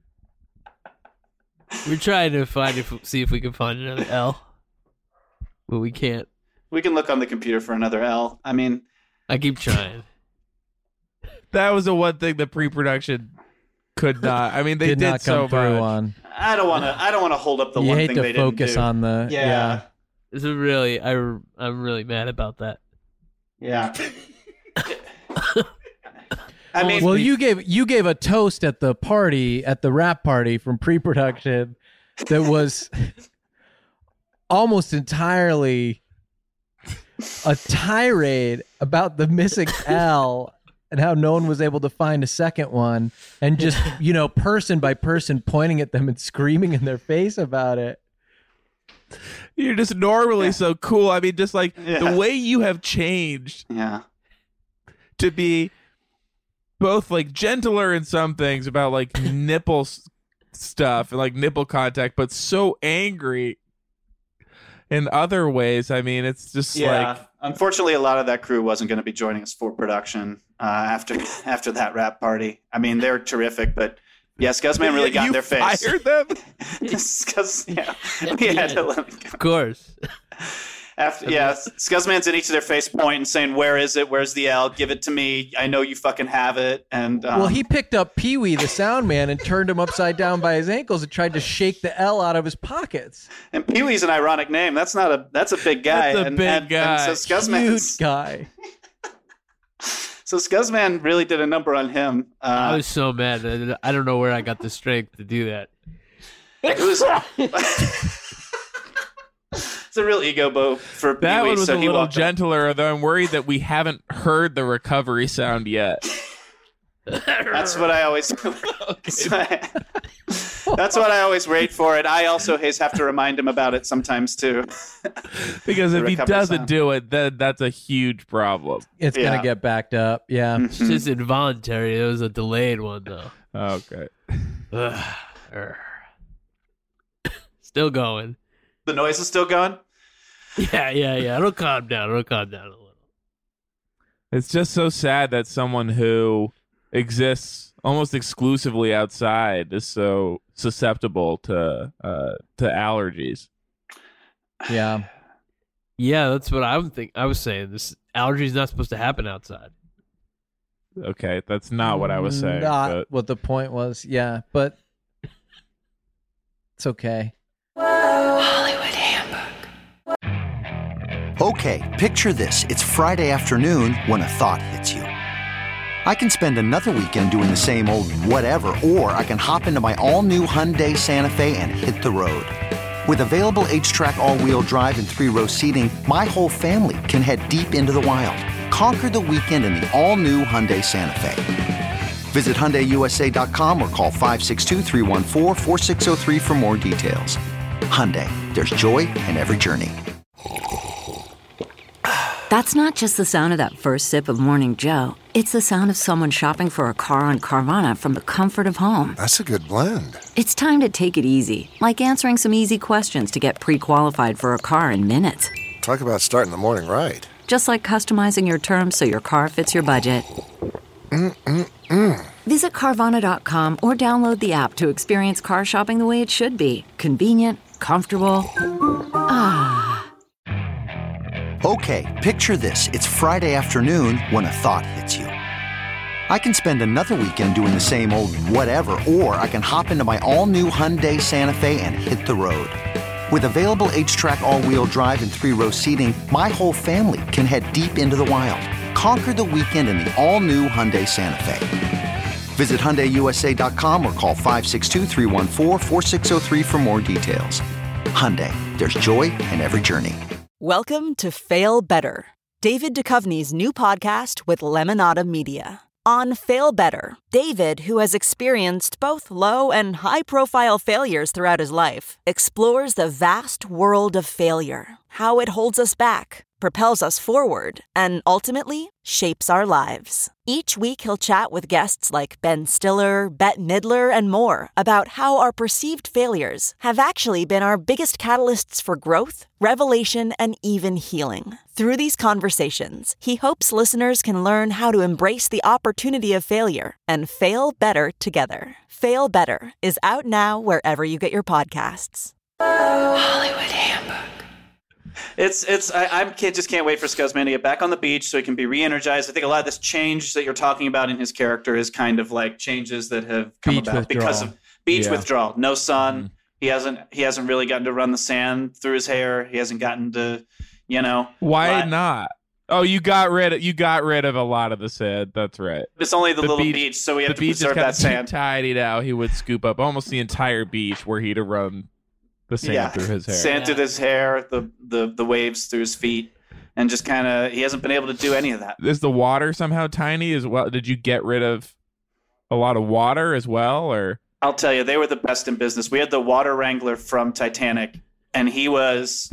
We're trying to see if we can find another L. But we can't. We can look on the computer for another L. I mean, I keep trying. That was the one thing the pre-production could not. I mean, they did so much. On. I don't want to hold up the one thing they didn't do. You hate to focus on the yeah. This is really I'm really mad about that. Yeah. I mean, well, you gave a toast at the rap party from pre-production that was almost entirely a tirade about the missing L and how no one was able to find a second one, and just, person by person pointing at them and screaming in their face about it. You're just normally so cool. I mean, just like the way you have changed to be both like gentler in some things about like nipple stuff and like nipple contact, but so angry in other ways. I mean, it's just like, unfortunately, a lot of that crew wasn't going to be joining us for production after that rap party. I mean, they're terrific, but Scuzzman really got in their face. Fired them? We had to let them go. Of course. Scuzzman's in each of their face point and saying, "Where is it? Where's the L? Give it to me. I know you fucking have it." And well, he picked up Pee Wee, the sound man, and turned him upside down by his ankles and tried to shake the L out of his pockets. And Pee Wee's an ironic name. That's a big guy. That's a big guy. And so huge guy. So Scuzzman really did a number on him. I was so mad. I don't know where I got the strength to do that. It was. It's a real ego bow for that Pee-wee, one was so a little gentler, though I'm worried that we haven't heard the recovery sound yet. That's what I always. That's what I always rate for it. I also have to remind him about it sometimes too. Because if he doesn't do it, then that's a huge problem. It's gonna get backed up. Yeah, it's just involuntary. It was a delayed one though. Okay. Still going. The noise is still going? Yeah. It'll calm down a little. It's just so sad that someone who exists almost exclusively outside is so susceptible to allergies. Yeah. Yeah, that's what I was saying. This allergy is not supposed to happen outside. Okay, that's not what I was saying. Not what the point was. Yeah, but it's okay. Hollywood Handbook. Okay, picture this. It's Friday afternoon when a thought hits you. I can spend another weekend doing the same old whatever, or I can hop into my all-new Hyundai Santa Fe and hit the road. With available H-Track all-wheel drive and 3-row seating, my whole family can head deep into the wild. Conquer the weekend in the all-new Hyundai Santa Fe. Visit HyundaiUSA.com or call 562-314-4603 for more details. Hyundai, there's joy in every journey. That's not just the sound of that first sip of Morning Joe. It's the sound of someone shopping for a car on Carvana from the comfort of home. That's a good blend. It's time to take it easy, like answering some easy questions to get pre-qualified for a car in minutes. Talk about starting the morning right. Just like customizing your terms so your car fits your budget. Visit Carvana.com or download the app to experience car shopping the way it should be. Convenient, comfortable. Okay, picture this. It's Friday afternoon when a thought hits you. I can spend another weekend doing the same old whatever, or I can hop into my all-new Hyundai Santa Fe and hit the road. With available H-Track all-wheel drive and 3-row seating, my whole family can head deep into the wild. Conquer the weekend in the all-new Hyundai Santa Fe. Visit HyundaiUSA.com or call 562-314-4603 for more details. Hyundai, there's joy in every journey. Welcome to Fail Better, David Duchovny's new podcast with Lemonada Media. On Fail Better, David, who has experienced both low and high-profile failures throughout his life, explores the vast world of failure, how it holds us back, propels us forward, and ultimately shapes our lives. Each week he'll chat with guests like Ben Stiller, Bette Midler, and more about how our perceived failures have actually been our biggest catalysts for growth, revelation, and even healing. Through these conversations, he hopes listeners can learn how to embrace the opportunity of failure and fail better together. Fail Better is out now wherever you get your podcasts. Hollywood Handbook. I just can't wait for Scuzzman to get back on the beach so he can be re-energized. I think a lot of this change that you're talking about in his character is kind of like changes that have come about because of beach withdrawal. No sun. He hasn't really gotten to run the sand through his hair. He hasn't gotten to, Why not? Oh, you got rid of a lot of the sand. That's right. It's only the little beach, so we have to preserve that sand. The beach is kind of tidied out. He would scoop up almost the entire beach were he to run the sand through his hair. Sand through his hair, the waves through his feet, and just kind of he hasn't been able to do any of that. Is the water somehow tiny as well? Did you get rid of a lot of water as well, or? I'll tell you, they were the best in business. We had the water wrangler from Titanic, and he was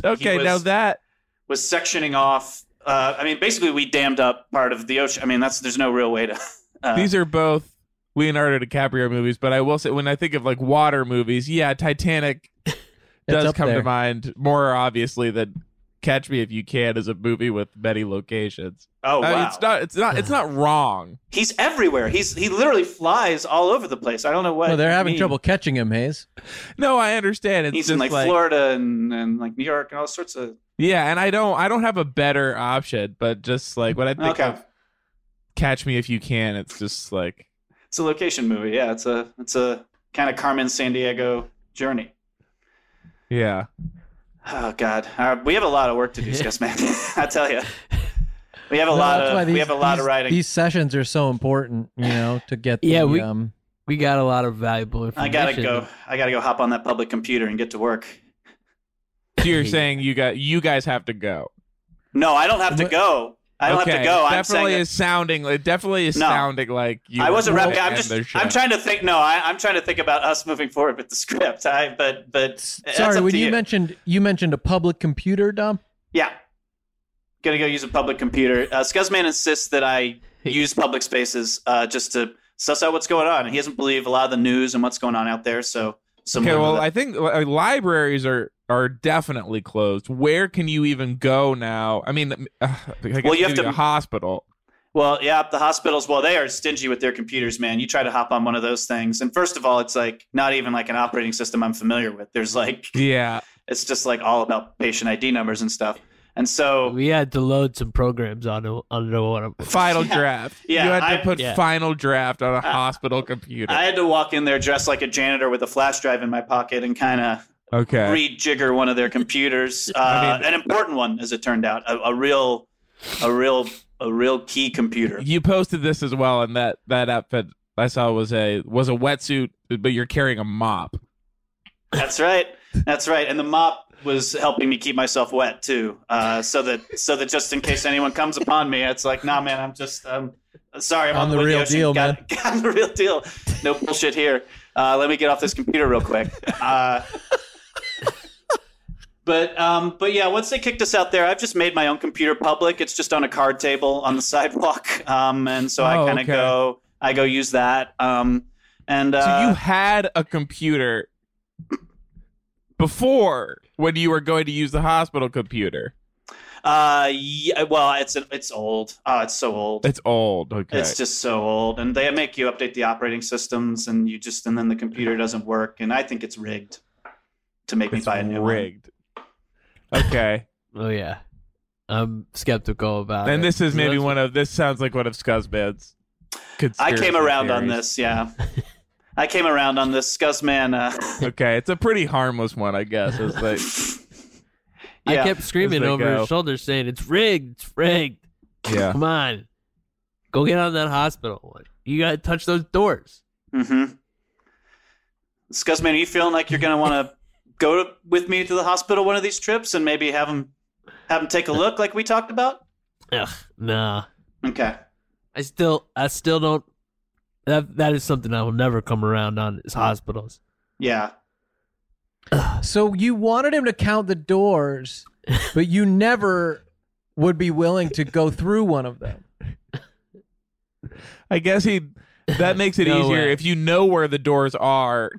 sectioning off. Basically, we dammed up part of the ocean. There's no real way to. These are both Leonardo DiCaprio movies, but I will say when I think of like water movies, Titanic does come to mind more obviously than Catch Me If You Can is a movie with many locations. Oh wow! It's not wrong. He's everywhere. He literally flies all over the place. I don't know what. Well, they're having trouble catching him, Hayes. No, I understand. He's in like Florida and like New York and all sorts of. Yeah, and I don't have a better option, but just like when I think of Catch Me If You Can, it's just like it's a location movie. Yeah, it's a kind of Carmen Sandiego journey. Yeah. Oh God, we have a lot of work to do, Scuzzman. I tell you, we have a lot of writing. These sessions are so important, to get. We got a lot of valuable information. I gotta go hop on that public computer and get to work. So you're saying you guys have to go? No, I don't have to go. I don't have to go. It definitely is sounding like you. I wasn't wrapping. I'm trying to think. No, I'm trying to think about us moving forward with the script. But sorry, when you mentioned a public computer, Dom. Yeah, gonna go use a public computer. Scuzzman insists that I use public spaces just to suss out what's going on. He doesn't believe a lot of the news and what's going on out there. So I think libraries are definitely closed. Where can you even go now? I mean, you have to a hospital. Well, yeah, the hospitals. Well, they are stingy with their computers, man. You try to hop on one of those things, and first of all, it's like not even like an operating system I'm familiar with. There's like, it's just like all about patient ID numbers and stuff. And so we had to load some programs onto one of them. Final draft. Yeah, you had to put final draft on a hospital computer. I had to walk in there dressed like a janitor with a flash drive in my pocket and kind of rejigger one of their computers. An important one, as it turned out, a real key computer. You posted this as well, and that outfit I saw was a wetsuit, but you're carrying a mop. That's right. And the mop was helping me keep myself wet too, so that just in case anyone comes upon me, it's like, nah, man, I'm just sorry, I'm on the real deal, man. Got the real deal. No bullshit here. Let me get off this computer real quick. But yeah, once they kicked us out there, I've just made my own computer public. It's just on a card table on the sidewalk, and so I kind of go use that. So you had a computer before when you were going to use the hospital computer. Yeah, well, it's old. Oh, it's so old. It's old. Okay. It's just so old, and they make you update the operating systems, and then the computer doesn't work, and I think it's rigged to make me buy a new one. Okay. Oh yeah, I'm skeptical about it. And this is maybe this sounds like one of Scuzzman's I came around theories. on this, yeah. I came around on this. Scuzzman. Okay, it's a pretty harmless one, I guess. It's like, I kept screaming over his shoulder saying, it's rigged. It's rigged. Yeah. Come on. Go get on that hospital one. You got to touch those doors. Mm-hmm. Scuzzman, are you feeling like you're going to want to go with me to the hospital one of these trips and maybe have him take a look like we talked about? Ugh, nah. Okay. I still don't. That is something I will never come around on is hospitals. Yeah. So you wanted him to count the doors, but you never would be willing to go through one of them. I guess that makes it easier if you know where the doors are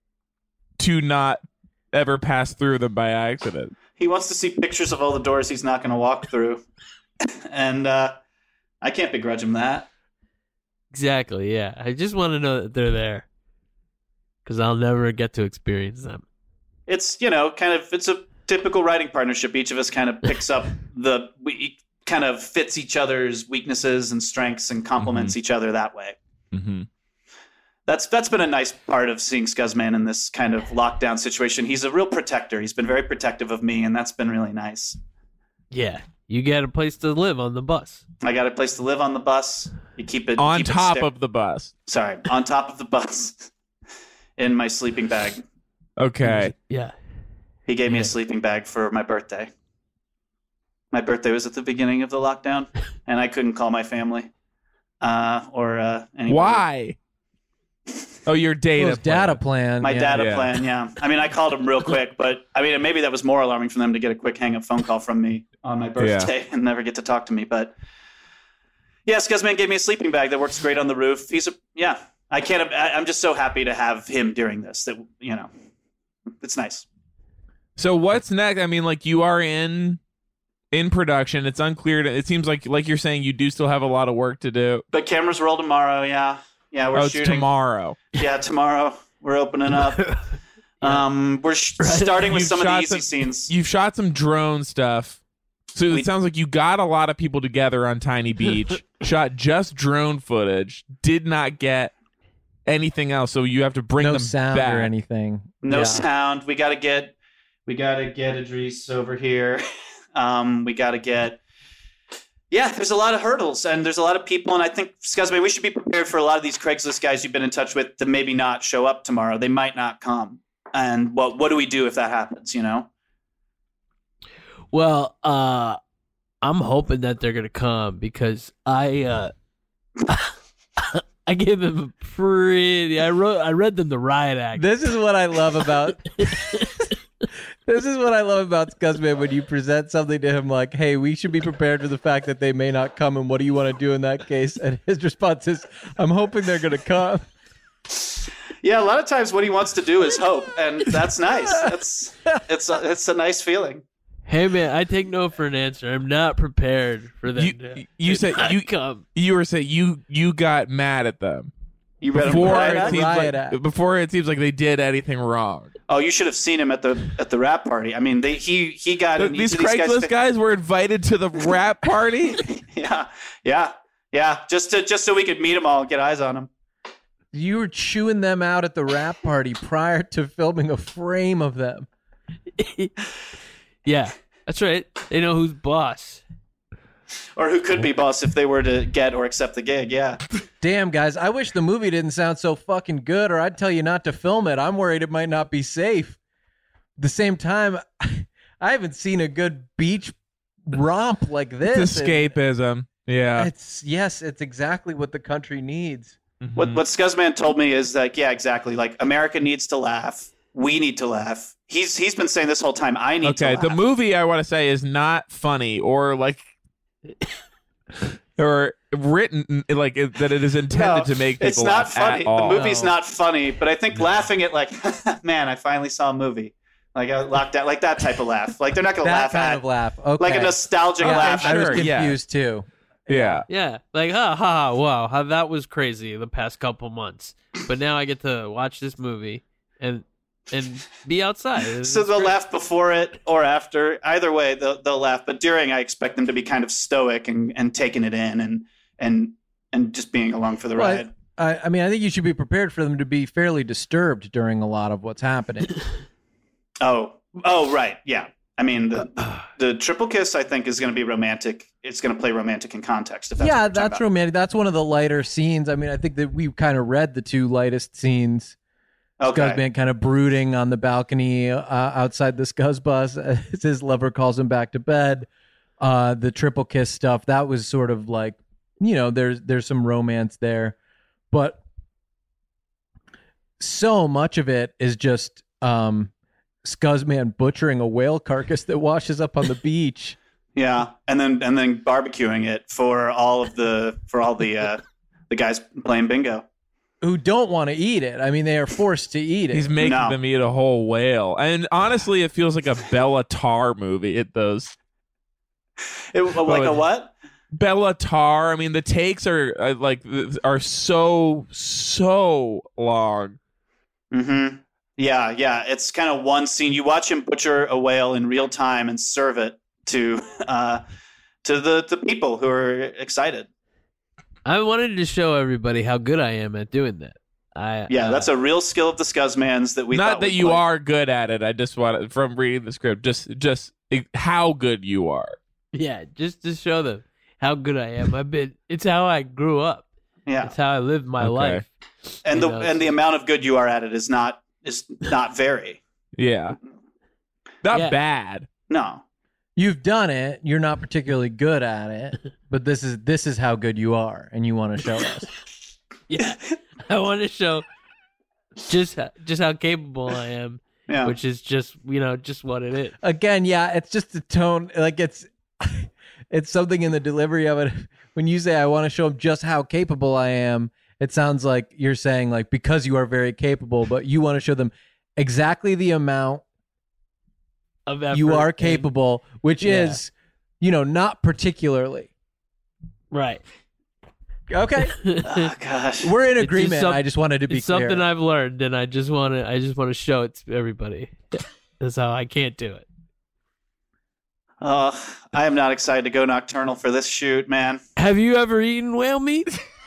to not ever pass through them by accident. He wants to see pictures of all the doors he's not going to walk through. And I can't begrudge him that. Exactly, yeah. I just want to know that they're there because I'll never get to experience them. It's, it's a typical writing partnership. Each of us kind of picks up kind of fits each other's weaknesses and strengths and complements each other that way. Mm-hmm. That's been a nice part of seeing Scuzzman in this kind of lockdown situation. He's a real protector. He's been very protective of me, and that's been really nice. Yeah. You get a place to live on the bus. I got a place to live on the bus. You keep it on top of the bus. Sorry, on top of the bus in my sleeping bag. Okay. Yeah. He gave me a sleeping bag for my birthday. My birthday was at the beginning of the lockdown, and I couldn't call my family or anybody. Why? Oh, your data plan. My data plan, yeah. I mean, I called him real quick, but I mean, maybe that was more alarming for them to get a quick hang-up phone call from me on my birthday and never get to talk to me. But yeah, Scuzzman gave me a sleeping bag that works great on the roof. I'm just so happy to have him during this. That it's nice. So what's next? I mean, like you are in production. It's unclear. It seems like you're saying you do still have a lot of work to do. But cameras roll tomorrow. Yeah. Yeah, we're shooting. It's tomorrow. Yeah, tomorrow. We're opening up. We're starting with some of the easy scenes. You've shot some drone stuff. So it sounds like you got a lot of people together on Tiny Beach, shot just drone footage, did not get anything else. So you have to bring them back. No sound or anything. No sound. We gotta get Idris over here. We gotta get. Yeah, there's a lot of hurdles, and there's a lot of people, and I think, Scuzzman, we should be prepared for a lot of these Craigslist guys you've been in touch with to maybe not show up tomorrow. They might not come. And what do we do if that happens, Well, I'm hoping that they're going to come because I gave them I read them the riot act. This is what I love about... This is what I love about Scuzzman when you present something to him like, hey, we should be prepared for the fact that they may not come, and what do you want to do in that case? And his response is, I'm hoping they're going to come. Yeah, a lot of times what he wants to do is hope, and that's nice. It's a nice feeling. Hey, man, I take no for an answer. I'm not prepared for them. You said come. You were saying you got mad at them. You read before it seems like they did anything wrong. Oh, you should have seen him at the rap party. I mean, he got in these Craigslist guys were invited to the rap party. yeah. Just so we could meet them all and get eyes on them. You were chewing them out at the rap party prior to filming a frame of them. Yeah, that's right. They know who's boss. Or who could be boss if they were to get or accept the gig, yeah. Damn, guys, I wish the movie didn't sound so fucking good, or I'd tell you not to film it. I'm worried it might not be safe. At the same time, I haven't seen a good beach romp like this. It's escapism. Yeah. It's exactly what the country needs. Mm-hmm. What Scuzzman told me is like, yeah, exactly. Like, America needs to laugh. We need to laugh. He's been saying this whole time, I need to laugh. Okay, the movie, I want to say, is not funny or like... or written like that it is intended to make people it's not laugh funny. At all. The movie's not funny, but I think laughing at like, man, I finally saw a movie. Like I locked out, like that type of laugh. Like they're not going to laugh that kind at of laugh. Okay. like a nostalgic laugh. I was confused too. Yeah. Like wow, how that was crazy the past couple months. But now I get to watch this movie and be outside. So they'll laugh before it or after. Either way, they'll laugh. But during, I expect them to be kind of stoic and taking it in and just being along for the ride. I mean, I think you should be prepared for them to be fairly disturbed during a lot of what's happening. Oh, right, yeah. I mean, the triple kiss, I think, is going to be romantic. It's going to play romantic in context. If that's that's romantic. That's one of the lighter scenes. I mean, I think that we kind of read the two lightest scenes. Okay. Scuzzman kind of brooding on the balcony outside the Scuzz bus as his lover calls him back to bed. The triple kiss stuff, that was sort of like, there's some romance there. But so much of it is just Scuzzman butchering a whale carcass that washes up on the beach. Yeah, and then barbecuing it for all the guys playing bingo. Who don't want to eat it. I mean, they are forced to eat it. He's making them eat a whole whale. And honestly, it feels like a Bella Tarr movie. It does. A what? Bella Tarr. I mean, the takes are so long. Mm-hmm. Yeah. It's kind of one scene. You watch him butcher a whale in real time and serve it to the people who are excited. I wanted to show everybody how good I am at doing that. That's a real skill of the Scuzzmans that we not that you are good at it. I just want from reading the script, just how good you are. Yeah, just to show them how good I am. It's how I grew up. Yeah, it's how I lived my life. And the amount of good you are at it is not very. Yeah, not bad. No. You've done it. You're not particularly good at it, but this is how good you are, and you want to show us. Yeah, I want to show just how capable I am. Yeah. Which is just what it is. Again, yeah, it's just the tone. Like it's something in the delivery of it. When you say I want to show them just how capable I am, it sounds like you're saying like because you are very capable, but you want to show them exactly the amount of effort you are capable, which is, not particularly. Right. Okay. Oh, gosh. We're in agreement. I just wanted to be it's clear. Something I've learned, and I just want to show it to everybody. That's how I can't do it. I am not excited to go nocturnal for this shoot, man. Have you ever eaten whale meat?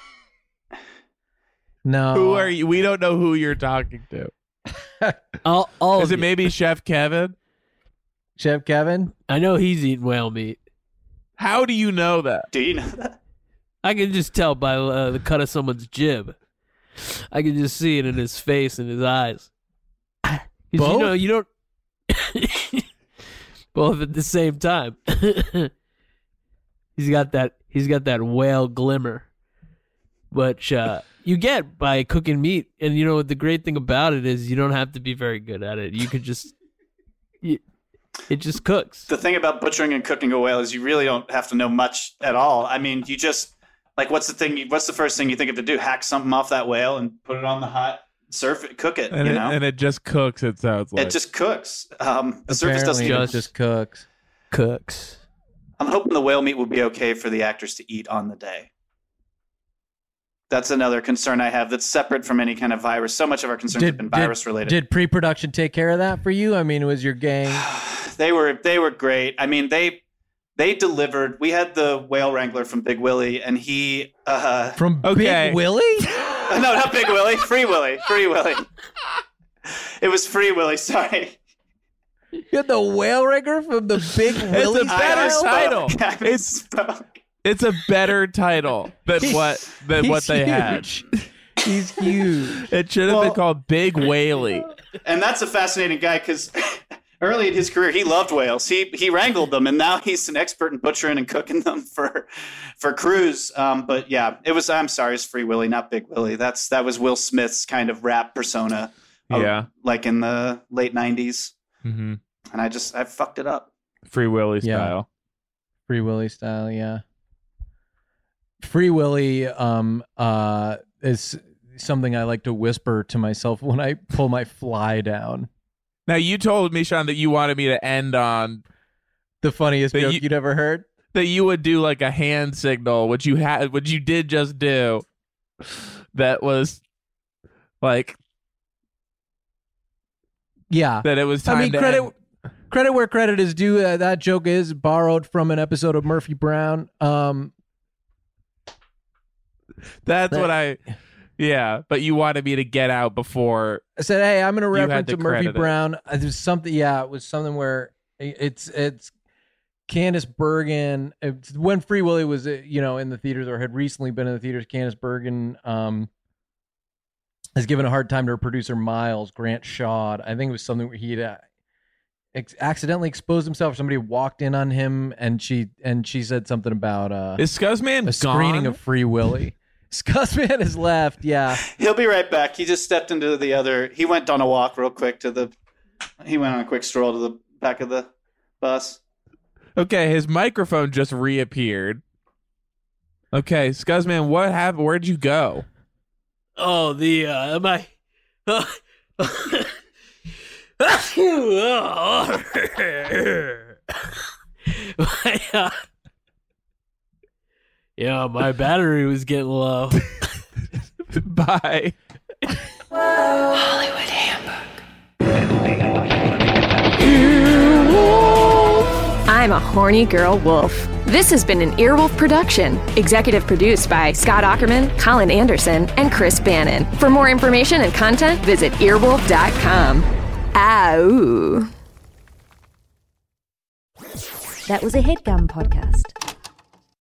No. Who are you? We don't know who you're talking to. Is it maybe Chef Kevin? Chef Kevin? I know he's eating whale meat. How do you know that? Do you know that? I can just tell by the cut of someone's jib. I can just see it in his face and his eyes. Both? You don't both at the same time. He's got that whale glimmer, which you get by cooking meat. And the great thing about it is you don't have to be very good at it. You could just it just cooks. The thing about butchering and cooking a whale is you really don't have to know much at all. I mean, you just what's the first thing you think of to do? Hack something off that whale and put it on the hot, surf it, cook it, and it just cooks. It sounds like it just cooks. The surface doesn't just cooks. I'm hoping the whale meat will be okay for the actors to eat on the day. That's another concern I have that's separate from any kind of virus. So much of our concerns have been virus related. Did pre-production take care of that for you? I mean, was your gang? They were great. I mean, they delivered. We had the whale wrangler from Big Willie, and he from Big Willie? No, not Big Willie. Free Willie. Free Willie. It was Free Willie. Sorry. You had the whale wrangler from the Big Willie. It's a better title. It's a better title than what they had. He's huge. It should have been called Big Whaley. And that's a fascinating guy because early in his career he loved whales. He wrangled them, and now he's an expert in butchering and cooking them for crews. But yeah, I'm sorry, it's Free Willie, not Big Willie. That was Will Smith's kind of rap persona. Like in the late 90s. Mm-hmm. And I fucked it up. Free Willie style. Free Willie style, yeah. Free Willie is something I like to whisper to myself when I pull my fly down. Now, you told me, Sean, that you wanted me to end on the funniest joke you'd ever heard. That you would do like a hand signal, which you did just do. That was like, yeah. That it was time. I mean, credit where credit is due. That joke is borrowed from an episode of Murphy Brown. But you wanted me to get out before. I said, hey, I'm going to reference to Murphy Brown. There's something, it was something where it's Candice Bergen. When Free Willie was, in the theaters or had recently been in the theaters, Candice Bergen has given a hard time to her producer, Miles Grant Shaw. I think it was something where he'd accidentally exposed himself. Somebody walked in on him, and she said something about is Scuzzman a screening of Free Willie. Scuzzman has left. Yeah, he'll be right back. He just stepped into the other. He went on a walk real quick he went on a quick stroll to the back of the bus. Okay, his microphone just reappeared. Okay, Scuzzman, what happened? Where'd you go? Oh, my my battery was getting low. Bye. Hollywood Handbook. I'm a horny girl wolf. This has been an Earwolf production. Executive produced by Scott Aukerman, Colin Anderson, and Chris Bannon. For more information and content, visit earwolf.com. Ow. That was a HeadGum podcast.